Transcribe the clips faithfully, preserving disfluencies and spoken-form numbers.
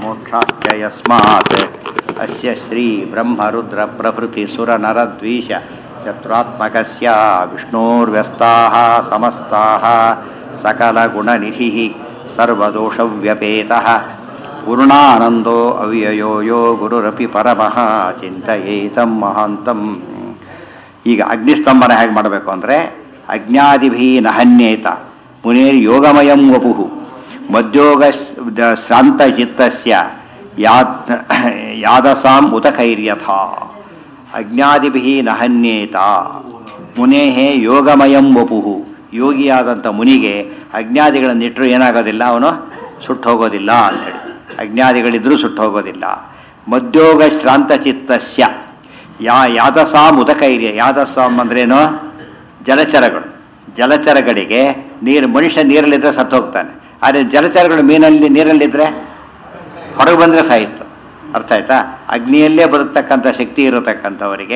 ಮೋಕ್ಷಾಶ್ಚ ಯಸ್ಮಾತ್ ಅಸ್ಯ ಶ್ರೀ ಬ್ರಹ್ಮರುದ್ರ ಪ್ರಭೃತಿ ಸುರ ನರದ್ವೀಷ ಶತ್ರುತ್ಮಕಸ್ಯ ವಿಷ್ಣೋರ್ವ್ಯಸ್ತಾಃ ಸಮಸ್ತಾಃ ಸಕಲಗುಣನಿಧಿಃ ಸರ್ವದೋಷವ್ಯಪೇತಃ ಪೂರ್ಣಾನಂದೋ ಅವ್ಯಯೋ ಯೋ ಗುರುರಪಿ ಪರಮಃ ಚಿಂತಯೇತಂ ಮಹಾಂತಂ. ಈಗ ಅಗ್ನಿಸ್ತಂಭನ ಹೇಗೆ ಮಾಡಬೇಕು ಅಂದರೆ ಅಜ್ಞಾದಿಭಿ ನಹನ್ಯೇತ ಮುನೇರ್ ಯೋಗಮಯಂ ವಪುಃ ಮಧ್ಯೋಗ ಶ್ರಾಂತಚಿತ್ತಸ್ಯ ಯಾದ್ ಯಾದಸಾಂ ಉತಕೈರ್ಯಥಾ. ಅಜ್ಞಾದಿಭಿ ನಹನ್ಯೇತ ಮುನೇಃ ಯೋಗಮಯಂ ವಪುಃ. ಯೋಗಿಯಾದಂಥ ಮುನಿಗೆ ಅಜ್ಞಾದಿಗಳನ್ನಿಟ್ಟರು ಏನಾಗೋದಿಲ್ಲ, ಅವನು ಸುಟ್ಟು ಹೋಗೋದಿಲ್ಲ ಅಂತೇಳಿ. ಅಜ್ಞಾದಿಗಳಿದ್ರೂ ಸುಟ್ಟು ಹೋಗೋದಿಲ್ಲ. ಮಧ್ಯೋಗ ಶ್ರಾಂತಚಿತ್ತಸ್ಯ ಯಾ ಯಾದಸಾಂ ಉದಕೈರ್ಯ. ಯಾದಸಾಂ ಅಂದ್ರೇನು? ಜಲಚರಗಳು. ಜಲಚರಗಳಿಗೆ ನೀರು, ಮನುಷ್ಯ ನೀರಲ್ಲಿದ್ದರೆ ಸತ್ತು ಹೋಗ್ತಾನೆ. ಆದರೆ ಜಲಚರಗಳು ಮೀನಲ್ಲಿ ನೀರಲ್ಲಿದ್ದರೆ ಹೊರಗೆ ಬಂದರೆ ಸಾಯಿತು. ಅರ್ಥ ಆಯ್ತಾ? ಅಗ್ನಿಯಲ್ಲೇ ಬದುಕ್ತಕ್ಕಂಥ ಶಕ್ತಿ ಇರತಕ್ಕಂಥವರಿಗೆ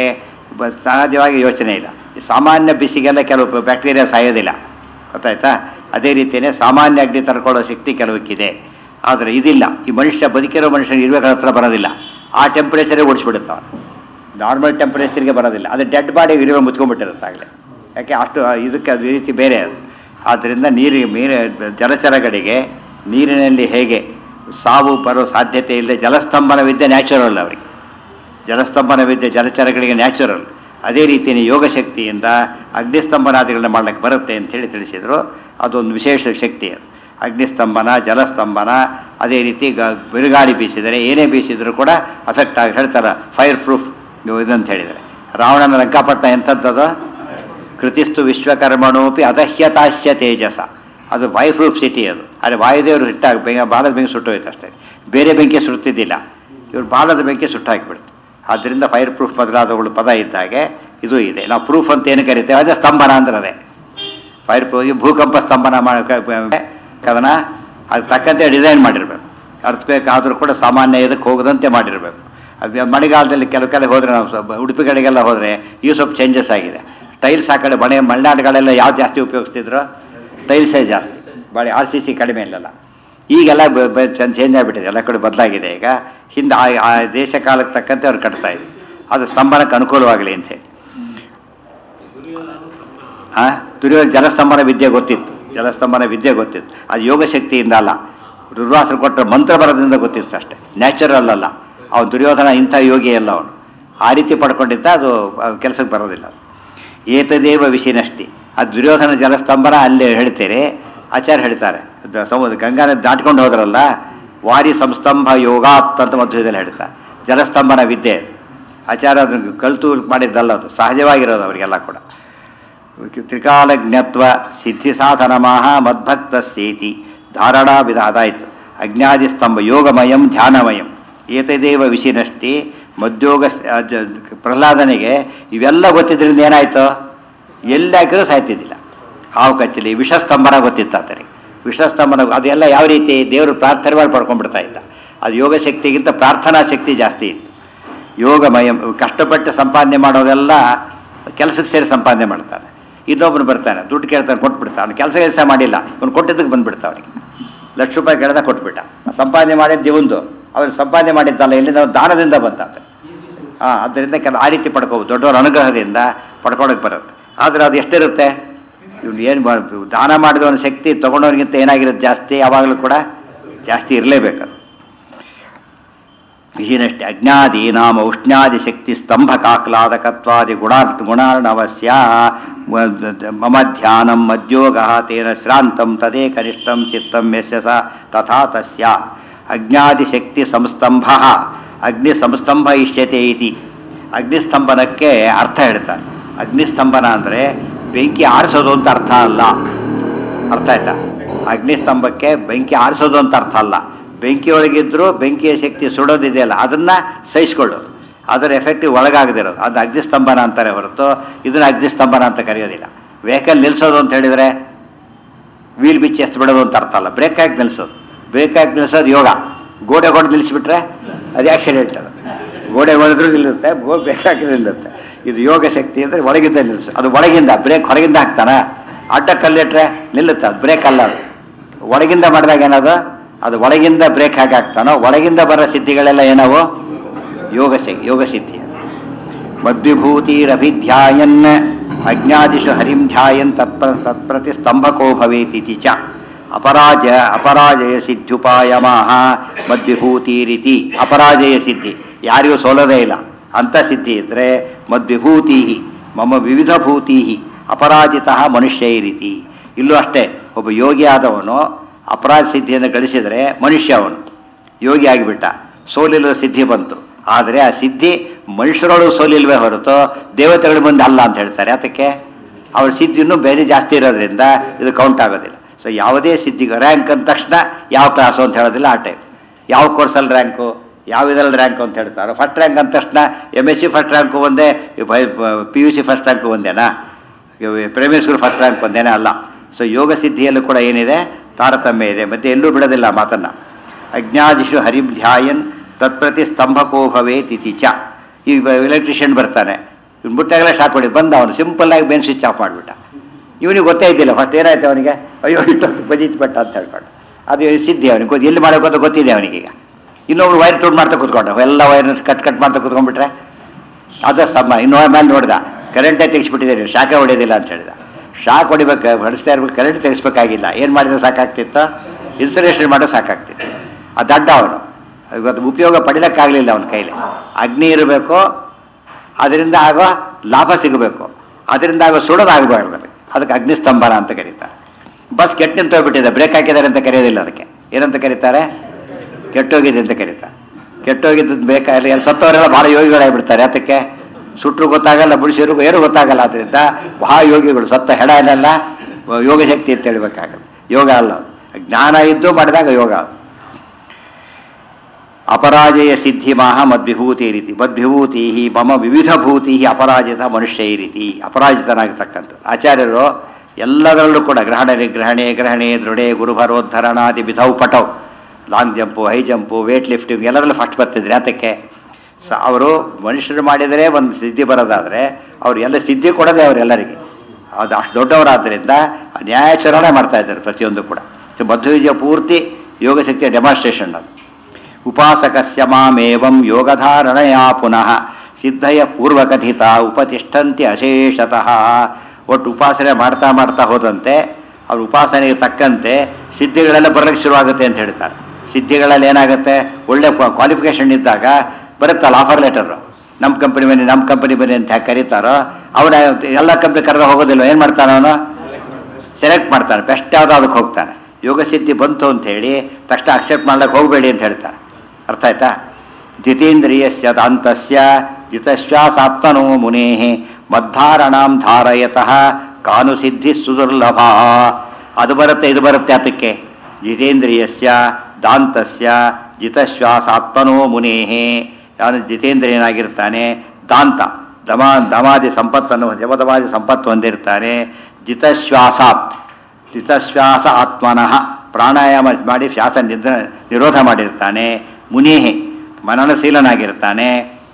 ಸಹಜವಾಗಿ ಯೋಚನೆ ಇಲ್ಲ. ಸಾಮಾನ್ಯ ಬಿಸಿಗೆಲ್ಲ ಕೆಲವು ಬ್ಯಾಕ್ಟೀರಿಯಾ ಸಾಯೋದಿಲ್ಲ, ಗೊತ್ತಾಯ್ತಾ? ಅದೇ ರೀತಿಯೇ ಸಾಮಾನ್ಯ ಅಗ್ನಿ ತರ್ಕೊಳ್ಳೋ ಶಕ್ತಿ ಕೆಲವಕ್ಕಿದೆ, ಆದರೆ ಇದಿಲ್ಲ. ಈ ಮನುಷ್ಯ ಬದುಕಿರೋ ಮನುಷ್ಯನ ಇರ್ಬೇಕಾದ ಹತ್ರ ಬರೋದಿಲ್ಲ. ಆ ಟೆಂಪ್ರೇಚರೇ ಓಡಿಸ್ಬಿಡುತ್ತವ. ನಾರ್ಮಲ್ ಟೆಂಪ್ರೇಚರ್ಗೆ ಬರೋದಿಲ್ಲ. ಅದು ಡೆಡ್ ಬಾಡಿ ಇರುವ ಮುತ್ಕೊಂಡ್ಬಿಟ್ಟಿರುತ್ತಾಗಲೇ. ಯಾಕೆ ಅಷ್ಟು ಇದಕ್ಕೆ ಅದು ರೀತಿ ಬೇರೆ ಅದು. ಆದ್ದರಿಂದ ನೀರು ಮೀನು ಜಲಚರಗಳಿಗೆ ನೀರಿನಲ್ಲಿ ಹೇಗೆ ಸಾವು ಬರೋ ಸಾಧ್ಯತೆ ಇಲ್ಲದೆ ಜಲಸ್ತಂಭನ ವಿದ್ಯೆ ನ್ಯಾಚುರಲ್ ಅವರಿಗೆ. ಜಲಸ್ತಂಭನ ವಿದ್ಯೆ ಜಲಚರಗಳಿಗೆ ನ್ಯಾಚುರಲ್. ಅದೇ ರೀತಿಯೇ ಯೋಗಶಕ್ತಿಯಿಂದ ಅಗ್ನಿಸ್ತಂಭನಾದಿಗಳನ್ನ ಮಾಡ್ಲಿಕ್ಕೆ ಬರುತ್ತೆ ಅಂಥೇಳಿ ತಿಳಿಸಿದರು. ಅದೊಂದು ವಿಶೇಷ ಶಕ್ತಿ ಅದು. ಅಗ್ನಿಸ್ತಂಭನ, ಜಲಸ್ತಂಭನ, ಅದೇ ರೀತಿ ಗ ಬಿರುಗಾಳಿ ಬೀಸಿದರೆ ಏನೇ ಬೀಸಿದರೂ ಕೂಡ ಅಫೆಕ್ಟ್ ಆಗಿ ಹೇಳ್ತಾರೆ. ಫೈರ್ ಪ್ರೂಫ್ ಇದಂತ ಹೇಳಿದರೆ. ರಾವಣನ ರಂಕಾಪಟ್ಟಣ ಎಂಥದ್ದದು? ಕೃತಿಸ್ತು ವಿಶ್ವಕರ್ಮಣೋಪಿ ಅದಹ್ಯತಾಶ್ಯ ತೇಜಸ. ಅದು ಫೈರ್ ಪ್ರೂಫ್ ಸಿಟಿ ಅದು. ಆದರೆ ವಾಯುದೇವರು ಹಿಟ್ಟಾಗಿ ಬೆಂಗ ಬಾಲದ ಬೆಂಕಿ ಸುಟ್ಟೋಯ್ತು ಅಷ್ಟೇ. ಬೇರೆ ಬೆಂಕಿ ಸುಡ್ತಿದ್ದಿಲ್ಲ, ಇವರು ಬಾಲದ ಬೆಂಕಿ ಸುಟ್ಟಾಕಿಬಿಡ್ತು. ಆದ್ದರಿಂದ ಫೈರ್ ಪ್ರೂಫ್ ಮೊದಲಾದವುಗಳು ಪದ ಇದ್ದಾಗೆ ಇದು ಇದೆ. ನಾವು ಪ್ರೂಫ್ ಅಂತ ಏನು ಕರಿತೇವೆ, ಅದೇ ಸ್ತಂಭನ ಅಂದ್ರೆ ಅದೇ ಫೈರ್ ಪ್ರೂಫ್. ಭೂಕಂಪ ಸ್ತಂಭನ ಮಾಡಿ ಅದನ್ನು ಅದು ತಕ್ಕಂತೆ ಡಿಸೈನ್ ಮಾಡಿರಬೇಕು. ಅರ್ಥಬೇಕಾದರೂ ಕೂಡ ಸಾಮಾನ್ಯ ಇದಕ್ಕೆ ಹೋಗದಂತೆ ಮಾಡಿರಬೇಕು. ಅದು ಮಳೆಗಾಲದಲ್ಲಿ ಕೆಲವು ಕಡೆ ಹೋದರೆ, ನಾವು ಉಡುಪಿ ಕಡೆಗೆಲ್ಲ ಹೋದರೆ ಈಗ ಸ್ವಲ್ಪ ಚೇಂಜಸ್ ಆಗಿದೆ. ಟೈಲ್ಸ್ ಆ ಕಡೆ ಮನೆ ಮಲೆನಾಡುಗಳೆಲ್ಲ ಯಾವ್ದು ಜಾಸ್ತಿ ಉಪಯೋಗಿಸ್ತಿದ್ರು? ಟೈಲ್ಸೇ ಜಾಸ್ತಿ. ಬಳೆ ಆರ್ ಸಿ ಸಿ ಕಡಿಮೆ ಇಲ್ಲಲ್ಲ. ಈಗೆಲ್ಲ ಚೇಂಜ್ ಆಗಿಬಿಟ್ಟಿದೆ, ಎಲ್ಲ ಕಡೆ ಬದಲಾಗಿದೆ. ಈಗ ಹಿಂದೆ ಆ ದೇಶ ಕಾಲಕ್ಕೆ ತಕ್ಕಂತೆ ಅವ್ರು ಕಟ್ತಾ ಇದ್ರು. ಅದು ಸ್ತಂಭನಕ್ಕೆ ಅನುಕೂಲವಾಗಲಿ ಅಂತೇಳಿ. ಹಾಂ, ದುರ್ಯೋಧನ ಜಲಸ್ತಂಭನ ವಿದ್ಯೆ ಗೊತ್ತಿತ್ತು. ಜಲಸ್ತಂಭನ ವಿದ್ಯೆ ಗೊತ್ತಿತ್ತು. ಅದು ಯೋಗಶಕ್ತಿಯಿಂದ ಅಲ್ಲ, ದುರ್ವಾಸರು ಕೊಟ್ಟರೆ ಮಂತ್ರ ಬರೋದ್ರಿಂದ ಗೊತ್ತಿತ್ತು ಅಷ್ಟೇ. ನ್ಯಾಚುರಲ್ ಅಲ್ಲ. ಅವನು ದುರ್ಯೋಧನ ಇಂಥ ಯೋಗಿ ಅಲ್ಲ, ಅವನು ಆ ರೀತಿ ಪಡ್ಕೊಂಡಿದ್ದ. ಅದು ಕೆಲಸಕ್ಕೆ ಬರೋದಿಲ್ಲ. ಏತದೇವ ವಿಷಯನಷ್ಟಿ. ಅದು ದುರ್ಯೋಧನ ಜಲಸ್ತಂಭನ ಅಲ್ಲೇ ಹೇಳ್ತೀರಿ. ಆಚಾರ್ಯ ಹೇಳ್ತಾರೆ, ಸಮುದ್ರ ಗಂಗಾ ನದಿ ದಾಟ್ಕೊಂಡು ಹೋದ್ರಲ್ಲ, ವಾರಿ ಸಂಸ್ತಂಭ ಯೋಗಾತ್ ಅಂತ ಮಧ್ವದಲ್ಲಿ ಹೇಳ್ತಾರೆ. ಜಲಸ್ತಂಭನ ವಿದ್ಯೆ ಆಚಾರ್ಯ ಅದನ್ನು ಕಲಿತು ಮಾಡಿದ್ದಲ್ಲ, ಅದು ಸಹಜವಾಗಿರೋದು ಅವರಿಗೆಲ್ಲ ಕೂಡ. ತ್ರಿಕಾಲಜ್ಞತ್ವ ಸಿದ್ಧಿ ಸಾಧನಮಾಹ ಮದ್ಭಕ್ತ ಸೇತಿ ಧಾರಣಾ ವಿಧ. ಅದಾಯಿತು. ಅಜ್ಞಾದಿ ಸ್ತಂಭ ಯೋಗಮಯಂ ಧ್ಯಾನಮಯಂ. ಏತದೇವ ವಿಷಯನಷ್ಟಿ ಮಧ್ಯೋಗ. ಪ್ರಹ್ಲಾದನಿಗೆ ಇವೆಲ್ಲ ಗೊತ್ತಿದ್ದರಿಂದ ಏನಾಯಿತು? ಎಲ್ಲಿ ಹಾಕಿದ್ರೂ ಸಾಯ್ತಿದ್ದಿಲ್ಲ. ಹಾವು ಕಚ್ಚಲಿ, ವಿಷಸ್ತಂಭನ ಗೊತ್ತಿತ್ತು ಆತನಿಗೆ. ವಿಷಸ್ತಂಭನ ಅದೆಲ್ಲ ಯಾವ ರೀತಿ? ದೇವರು ಪ್ರಾರ್ಥನೆ ಮಾಡಿ ಪಡ್ಕೊಂಡ್ಬಿಡ್ತಾ ಇದ್ದ. ಅದು ಯೋಗಶಕ್ತಿಗಿಂತ ಪ್ರಾರ್ಥನಾ ಶಕ್ತಿ ಜಾಸ್ತಿ ಇತ್ತು. ಯೋಗಮಯ. ಕಷ್ಟಪಟ್ಟು ಸಂಪಾದನೆ ಮಾಡೋದೆಲ್ಲ ಕೆಲಸಕ್ಕೆ ಸೇರಿ ಸಂಪಾದನೆ ಮಾಡ್ತಾನೆ. ಇನ್ನೊಬ್ಬನು ಬರ್ತಾನೆ, ದುಡ್ಡು ಕೇಳ್ತಾನೆ, ಕೊಟ್ಬಿಡ್ತಾನೆ. ಅವ್ನು ಕೆಲಸ ಕೆಲಸ ಮಾಡಿಲ್ಲ, ಅವ್ನು ಕೊಟ್ಟಿದ್ದಕ್ಕೆ ಬಂದುಬಿಡ್ತಾ. ಅವನಿಗೆ ಲಕ್ಷ ರೂಪಾಯಿ ಕೇಳ್ದ ಕೊಟ್ಬಿಟ್ಟ. ಸಂಪಾದನೆ ಮಾಡಿದ್ದು ಇವಂದು, ಅವನು ಸಂಪಾದನೆ ಮಾಡಿದ್ದಲ್ಲ, ಎಲ್ಲಿಂದ ದಾನದಿಂದ ಬಂದಾತ. ಹಾಂ, ಆದ್ದರಿಂದ ಕೆಲ ಆ ರೀತಿ ಪಡ್ಕೋಬೋದು. ದೊಡ್ಡವರ ಅನುಗ್ರಹದಿಂದ ಪಡ್ಕೊಳಕ್ಕೆ ಬರುತ್ತೆ. ಆದರೆ ಅದು ಎಷ್ಟಿರುತ್ತೆ? ಇವ್ನು ಏನು ದಾನ ಮಾಡಿದವನ ಶಕ್ತಿ ತೊಗೊಂಡವನಿಗಿಂತ ಏನಾಗಿರುತ್ತೆ? ಜಾಸ್ತಿ. ಯಾವಾಗಲೂ ಕೂಡ ಜಾಸ್ತಿ ಇರಲೇಬೇಕದು. ವಿಹೀನಷ್ಟೇ. ಅಜ್ಞಾದಿ ನಾಮ ಉಷ್ಣಾದಿ ಶಕ್ತಿ ಸ್ತಂಭ ಕಾಹ್ಲಾದಕತ್ವಾದಿ ಗುಣ ಗುಣಾರ್ಣವಸ್ಯ ಮಮ ಧ್ಯಾನಂ ಮಧ್ಯೋಗ ತೇನ ಶ್ರಾಂತಂ ತದೇ ಕನಿಷ್ಠಂ ಚಿತ್ತಂ ಯಸ್ಯ ಸ ತಥಾ ತಸ್ಯ. ಅಜ್ಞಾದಿಶಕ್ತಿ ಸಂಸ್ತಂಭ ಅಗ್ನಿ ಸಂಸ್ತಂಭ ಇಷ್ಯತೆ ಇತಿ. ಅಗ್ನಿಸ್ತಂಭನಕ್ಕೆ ಅರ್ಥ ಹೇಳ್ತಾರೆ. ಅಗ್ನಿಸ್ತಂಭನ ಅಂದರೆ ಬೆಂಕಿ ಆರಿಸೋದು ಅಂತ ಅರ್ಥ ಅಲ್ಲ. ಅರ್ಥ ಆಯ್ತಾ? ಅಗ್ನಿಸ್ತಂಭಕ್ಕೆ ಬೆಂಕಿ ಆರಿಸೋದು ಅಂತ ಅರ್ಥ ಅಲ್ಲ. ಬೆಂಕಿಯೊಳಗಿದ್ರೂ ಬೆಂಕಿಯ ಶಕ್ತಿ ಸುಡೋದಿದೆಯಲ್ಲ, ಅದನ್ನು ಸಹಿಸ್ಕೊಳ್ಳೋದು, ಅದರ ಎಫೆಕ್ಟಿವ್ ಒಳಗಾಗದಿರೋದು, ಅದು ಅಗ್ನಿಸ್ತಂಭನ ಅಂತಾರೆ ಹೊರತು ಇದನ್ನು ಅಗ್ನಿಸ್ತಂಭನ ಅಂತ ಕರೆಯೋದಿಲ್ಲ. ವೆಹಿಕಲ್ ನಿಲ್ಲಿಸೋದು ಅಂತ ಹೇಳಿದರೆ ವೀಲ್ ಬಿಚ್ಚಿ ಎಷ್ಟು ಬಿಡೋದು ಅಂತ ಅರ್ಥ ಅಲ್ಲ. ಬ್ರೇಕ್ ಹಾಕಿ ನಿಲ್ಲಿಸೋದು. ಬ್ರೇಕ್ ಹಾಕಿ ನಿಲ್ಲಿಸೋದು ಯೋಗ. ಗೋಡೆ ಹೊಡೆದು ನಿಲ್ಲಿಸಿಬಿಟ್ರೆ ಅದು ಆಕ್ಸಿಡೆಂಟ್. ಅದು ಗೋಡೆ ಹೊಡೆದ್ರೂ ನಿಲ್ಲುತ್ತೆ, ಗೋ ಬ್ರೇಕ್ ಹಾಕಿ ನಿಲ್ಲುತ್ತೆ. ಇದು ಯೋಗ ಶಕ್ತಿ ಅಂದರೆ ಒಳಗಿಂದ ನಿಲ್ಲಿಸು. ಅದು ಒಳಗಿಂದ, ಬ್ರೇಕ್ ಹೊರಗಿಂದ ಹಾಕ್ತಾನೆ. ಅಡ್ಡ ಕಲ್ಲಿಟ್ರೆ ನಿಲ್ಲುತ್ತೆ, ಅದು ಬ್ರೇಕ್ ಅಲ್ಲ. ಅದು ಒಳಗಿಂದ ಮಾಡಿದಾಗ ಏನದು ಅದು ಒಳಗಿಂದ ಬ್ರೇಕ್ ಹಾಕಿ ಹಾಕ್ತಾನೋ ಒಳಗಿಂದ ಬರೋ ಸಿದ್ಧಿಗಳೆಲ್ಲ ಏನವು ಯೋಗ ಯೋಗ ಸಿದ್ಧಿ. ಮದ್ವಿಭೂತಿರಭಿಧ್ಯಾಯನ್ ಅಜ್ಞಾದಿಷು ಹರಿಂ ಧ್ಯಾಯನ್ ತತ್ಪ್ರ ತತ್ಪ್ರತಿ ಸ್ತಂಭಕೋ ಭವೇತಿ ಚ ಅಪರಾಜ ಅಪರಾಜಯ ಸಿದ್ಧುಪಾಯಮಾಹ ಮದ್ವಿಭೂತಿರಿತಿ. ಅಪರಾಜಯ ಸಿದ್ಧಿ ಯಾರಿಗೂ ಸೋಲದೇ ಇಲ್ಲ ಅಂತ ಸಿದ್ಧಿ ಇದ್ರೆ ಮದ್ವಿಭೂತಿ ಮಮ ವಿವಿಧ ಭೂತಿ ಅಪರಾಜಿತ ಮನುಷ್ಯ ಈ ರೀತಿ. ಇಲ್ಲೂ ಅಷ್ಟೇ, ಒಬ್ಬ ಯೋಗಿ ಆದವನು ಅಪರಾಧ ಸಿದ್ಧಿಯನ್ನು ಗಳಿಸಿದರೆ ಮನುಷ್ಯ ಅವನು ಯೋಗಿ ಆಗಿಬಿಟ್ಟ, ಸೋಲಿಲ್ಲದ ಸಿದ್ಧಿ ಬಂತು. ಆದರೆ ಆ ಸಿದ್ಧಿ ಮನುಷ್ಯರೊಳಗೆ ಸೋಲಿಲ್ವೇ ಹೊರತು ದೇವತೆಗಳ ಮುಂದೆ ಅಲ್ಲ ಅಂತ ಹೇಳ್ತಾರೆ. ಅದಕ್ಕೆ ಅವ್ರ ಸಿದ್ಧಿ ಇನ್ನೂ ಬೇರೆ ಜಾಸ್ತಿ ಇರೋದ್ರಿಂದ ಇದು ಕೌಂಟ್ ಆಗೋದಿಲ್ಲ. ಸೊ ಯಾವುದೇ ಸಿದ್ಧಿಗೆ ರ್ಯಾಂಕ್ ಅಂದ ತಕ್ಷಣ ಯಾವ ಕ್ಲಾಸು ಅಂತ ಹೇಳೋದಿಲ್ಲ. ಆ ಟೈಪ್ ಯಾವ ಕೋರ್ಸಲ್ಲಿ ರ್ಯಾಂಕು ಯಾವ ಇದರಲ್ಲಿ ರ್ಯಾಂಕು ಅಂತ ಹೇಳ್ತಾರೆ. ಫಸ್ಟ್ ರ್ಯಾಂಕ್ ಅಂದ ತಕ್ಷಣ M S C first rank ಒಂದೇ, P U C first rank ಒಂದೇನಾ, ಪ್ರೈಮರಿ ಸ್ಕೂಲ್ ಫಸ್ಟ್ ರ್ಯಾಂಕ್ ಒಂದೇನಾ ಅಲ್ಲ. ಸೊ ಯೋಗ ಸಿದ್ಧಿಯಲ್ಲೂ ಕೂಡ ಏನಿದೆ ತಾರತಮ್ಯ ಇದೆ. ಮತ್ತೆ ಎಲ್ಲೂ ಬಿಡೋದಿಲ್ಲ ಮಾತನ್ನು. ಅಜ್ಞಾದಿಷು ಹರಿಂ ಧ್ಯಾಯನ್ ತತ್ಪ್ರತಿ ಸ್ತಂಭಕೋ ಭವೇತ್ ಇತಿ ಚ. ಈಗ ಎಲೆಕ್ಟ್ರಿಷಿಯನ್ ಬರ್ತಾನೆ, ಇವ್ನು ಮುಟ್ಟಾಗಲೇ ಶಾಕ್ ಹೊಡಿ ಬಂದ, ಅವನು ಸಿಂಪಲ್ಲಾಗಿ ಮೇನ್ ಸ್ವಿಚ್ ಆಫ್ ಮಾಡಿಬಿಟ್ಟ. ಇವನಿಗೆ ಗೊತ್ತೇ ಇದ್ದಿಲ್ಲ ಫಸ್ಟ್ ಏನಾಯ್ತು ಅವನಿಗೆ, ಅಯ್ಯೋ ಇಷ್ಟೊಂದು ಬಜಿತ್ ಬಟ್ಟ ಅಂತ ಹೇಳ್ಕೊಂಡು. ಅದು ಸಿದ್ಧಿ ಅವನಿಗೆ ಗೊತ್ತು, ಎಲ್ಲಿ ಮಾಡೋಕೆ ಅಂತ ಗೊತ್ತಿದೆ ಅವನಿಗೀಗ. ಇನ್ನೊಬ್ರು ವೈರ್ ಟೂನ್ ಮಾಡ್ತಾ ಕೂತ್ಕೊಂಡ, ಎಲ್ಲ ವೈರ್ನ ಕಟ್ ಕಟ್ ಮಾಡ್ತಾ ಕೂತ್ಕೊಂಡ್ಬಿಟ್ರೆ ಅದು ಸಮ. ಇನ್ನೂ ಮೇಲೆ ನೋಡಿದ ಕರೆಂಟೇ ತೆಗಿಸ್ಬಿಟ್ಟಿದೆ, ಶಾಖ ಹೊಡೆಯೋದಿಲ್ಲ ಅಂತ ಹೇಳಿದ. ಶಾಕ್ ಹೊಡಿಬೇಕು ಹೊಡಿಸ್ತಾ ಇರ್ಬೇಕು, ಕರೆಂಟ್ ತೆಗಿಸ್ಬೇಕಾಗಿಲ್ಲ. ಏನು ಮಾಡಿದ್ರೆ ಸಾಕಾಗ್ತಿತ್ತು, ಇನ್ಸುಲೇಷನ್ ಮಾಡೋದು ಸಾಕಾಗ್ತಿತ್ತು. ಅದು ದಡ್ಡ ಅವನು, ಇವತ್ತು ಉಪಯೋಗ ಪಡಿಲಿಕ್ಕಾಗಲಿಲ್ಲ ಅವನ ಕೈಲಿ. ಅಗ್ನಿ ಇರಬೇಕು, ಅದರಿಂದ ಆಗೋ ಲಾಭ ಸಿಗಬೇಕು, ಅದರಿಂದ ಆಗೋ ಸುಡೋದಾಗಬಾರ್ದು. ಅದಕ್ಕೆ ಅಗ್ನಿಸ್ತಂಭನ ಅಂತ ಕರೀತಾರೆ. ಬಸ್ ಕೆಟ್ಟು ನಿಂತೋಗ್ಬಿಟ್ಟಿದೆ, ಬ್ರೇಕ್ ಹಾಕಿದ್ದಾರೆ ಅಂತ ಕರೆಯೋದಿಲ್ಲ. ಅದಕ್ಕೆ ಏನಂತ ಕರೀತಾರೆ, ಕೆಟ್ಟೋಗಿದೆ ಅಂತ ಕರೀತಾರೆ. ಕೆಟ್ಟೋಗಿದ್ದು ಬೇಕಾಗಿಲ್ಲ. ಎಲ್ಲಿ ಸತ್ತವರೆಲ್ಲ ಭಾಳ ಯೋಗಿಗಳಾಗಿಬಿಡ್ತಾರೆ. ಅದಕ್ಕೆ ಸುಟ್ಟರು ಗೊತ್ತಾಗಲ್ಲ, ಬಿಡಿಸಿರು ಏನು ಗೊತ್ತಾಗಲ್ಲ. ಅದರಿಂದ ಭಾಳ ಯೋಗಿಗಳು ಸತ್ತ ಹೆಡ ಏನೆಲ್ಲ ಯೋಗ ಶಕ್ತಿ ಅಂತ ಹೇಳ್ಬೇಕಾಗಲ್ಲ. ಯೋಗ ಅಲ್ಲ, ಜ್ಞಾನ ಇದ್ದು ಮಾಡಿದಾಗ ಯೋಗ. ಅಪರಾಜಯ ಸಿದ್ಧಿ ಮಾಹ ಮದ್ವಿಭೂತಿ ರೀತಿ. ಮದ್ವಿಭೂತಿ ಮಮ ವಿವಿಧ ಭೂತಿ ಅಪರಾಜಿತ ಮನುಷ್ಯ ಈ ರೀತಿ. ಅಪರಾಜಿತನಾಗಿರ್ತಕ್ಕಂಥದ್ದು ಆಚಾರ್ಯರು ಎಲ್ಲದರಲ್ಲೂ ಕೂಡ ಗ್ರಹಣ ನಿಗ್ರಹಣೆ ಗ್ರಹಣೆ ದೃಢೆ ಗುರುಭರೋದ್ಧರಣಾದಿ ವಿಧವು ಪಟವು, long jump high jump weight lifting ಎಲ್ಲದರಲ್ಲೂ ಫಸ್ಟ್ ಬರ್ತಿದ್ರು. ಯಾತಕ್ಕೆ ಸ ಅವರು ಮನುಷ್ಯರು ಮಾಡಿದರೆ ಒಂದು ಸಿದ್ಧಿ ಬರೋದಾದರೆ ಅವ್ರು ಎಲ್ಲ ಸಿದ್ಧಿ ಕೊಡೋದೇ ಅವರೆಲ್ಲರಿಗೆ. ಅದು ಅಷ್ಟು ದೊಡ್ಡವರಾದ್ದರಿಂದ ನ್ಯಾಯಾಚರಣೆ ಮಾಡ್ತಾ ಇದ್ದಾರೆ ಪ್ರತಿಯೊಂದು ಕೂಡ. ಮಧ್ವವಿಜಯ ಪೂರ್ತಿ ಯೋಗಶಕ್ತಿಯ ಡೆಮಾನ್ಸ್ಟ್ರೇಷನ್ ಅದು. ಉಪಾಸಕಸ್ಯ ಮಾಮೇವಂ ಯೋಗಧಾರಣೆಯ ಪುನಃ ಸಿದ್ಧಯ ಪೂರ್ವಕಥಿತ ಉಪತಿಷ್ಠಂತಿ ಅಶೇಷತಃ. ಒಟ್ಟು ಉಪಾಸನೆ ಮಾಡ್ತಾ ಮಾಡ್ತಾ ಹೋದಂತೆ ಅವ್ರ ಉಪಾಸನೆಗೆ ತಕ್ಕಂತೆ ಸಿದ್ಧಿಗಳೆಲ್ಲ ಬರಲಿಕ್ಕೆ ಶುರುವಾಗುತ್ತೆ ಅಂತ ಹೇಳ್ತಾರೆ. ಸಿದ್ಧಿಗಳಲ್ಲಿ ಏನಾಗುತ್ತೆ, ಒಳ್ಳೆ ಕ್ವಾಲಿಫಿಕೇಷನ್ ಇದ್ದಾಗ ಬರುತ್ತಲ್ಲ ಆಫರ್ ಲೆಟರು, ನಮ್ಮ ಕಂಪನಿ ಬನ್ನಿ ನಮ್ಮ ಕಂಪನಿ ಬನ್ನಿ ಅಂತ ಯಾಕೆ ಕರೀತಾರೋ, ಅವನ ಎಲ್ಲ ಕಂಪ್ನಿ ಕರೆದ ಹೋಗೋದಿಲ್ಲ. ಏನು ಮಾಡ್ತಾನೆ ಅವನು, ಸೆಲೆಕ್ಟ್ ಮಾಡ್ತಾನೆ, ಬೆಸ್ಟ್ ಯಾವುದೋ ಅದಕ್ಕೆ ಹೋಗ್ತಾನೆ. ಯೋಗ ಸಿದ್ಧಿ ಬಂತು ಅಂತ ಹೇಳಿ ತಕ್ಷಣ ಅಕ್ಸೆಪ್ಟ್ ಮಾಡ್ಲಿಕ್ಕೆ ಹೋಗಬೇಡಿ ಅಂತ ಹೇಳ್ತಾರೆ. ಅರ್ಥ ಆಯ್ತಾ? ಜಿತೇಂದ್ರಿಯಸ್ಯ ದಾಂತಸ್ಯ ಜಿತಶ್ವಾಸಾತ್ಮನೋ ಮುನೇಃ ಮದ್ಧಾರಣಾಂ ಧಾರಯತಃ ಕಾನು ಸಿದ್ಧಿ ಸುದುರ್ಲಭ. ಅದು ಬರುತ್ತೆ ಇದು ಬರುತ್ತೆ. ಅದಕ್ಕೆ ಜಿತೇಂದ್ರಿಯಸ್ಯ ದಾಂತಸ್ಯ ಜಿತಶ್ವಾಸಾತ್ಮನೋ ಮುನೇಃ, ಅವನು ಜಿತೇಂದ್ರಿಯನಾಗಿರ್ತಾನೆ, ದಾಂತ ದಮ ದಮಾದಿ ಸಂಪತ್ತನ್ನು ಜಮದಮಾದಿ ಸಂಪತ್ತು ಹೊಂದಿರ್ತಾನೆ. ಜಿತಶ್ವಾಸಾತ್ ಜಿತಶ್ವಾಸ ಆತ್ಮನಃ, ಪ್ರಾಣಾಯಾಮ ಮಾಡಿ ಶ್ವಾಸ ನಿದ್ರ ನಿರೋಧ ಮಾಡಿರ್ತಾನೆ. ಮುನೇಹೆ ಮನನಶೀಲನಾಗಿರ್ತಾನೆ.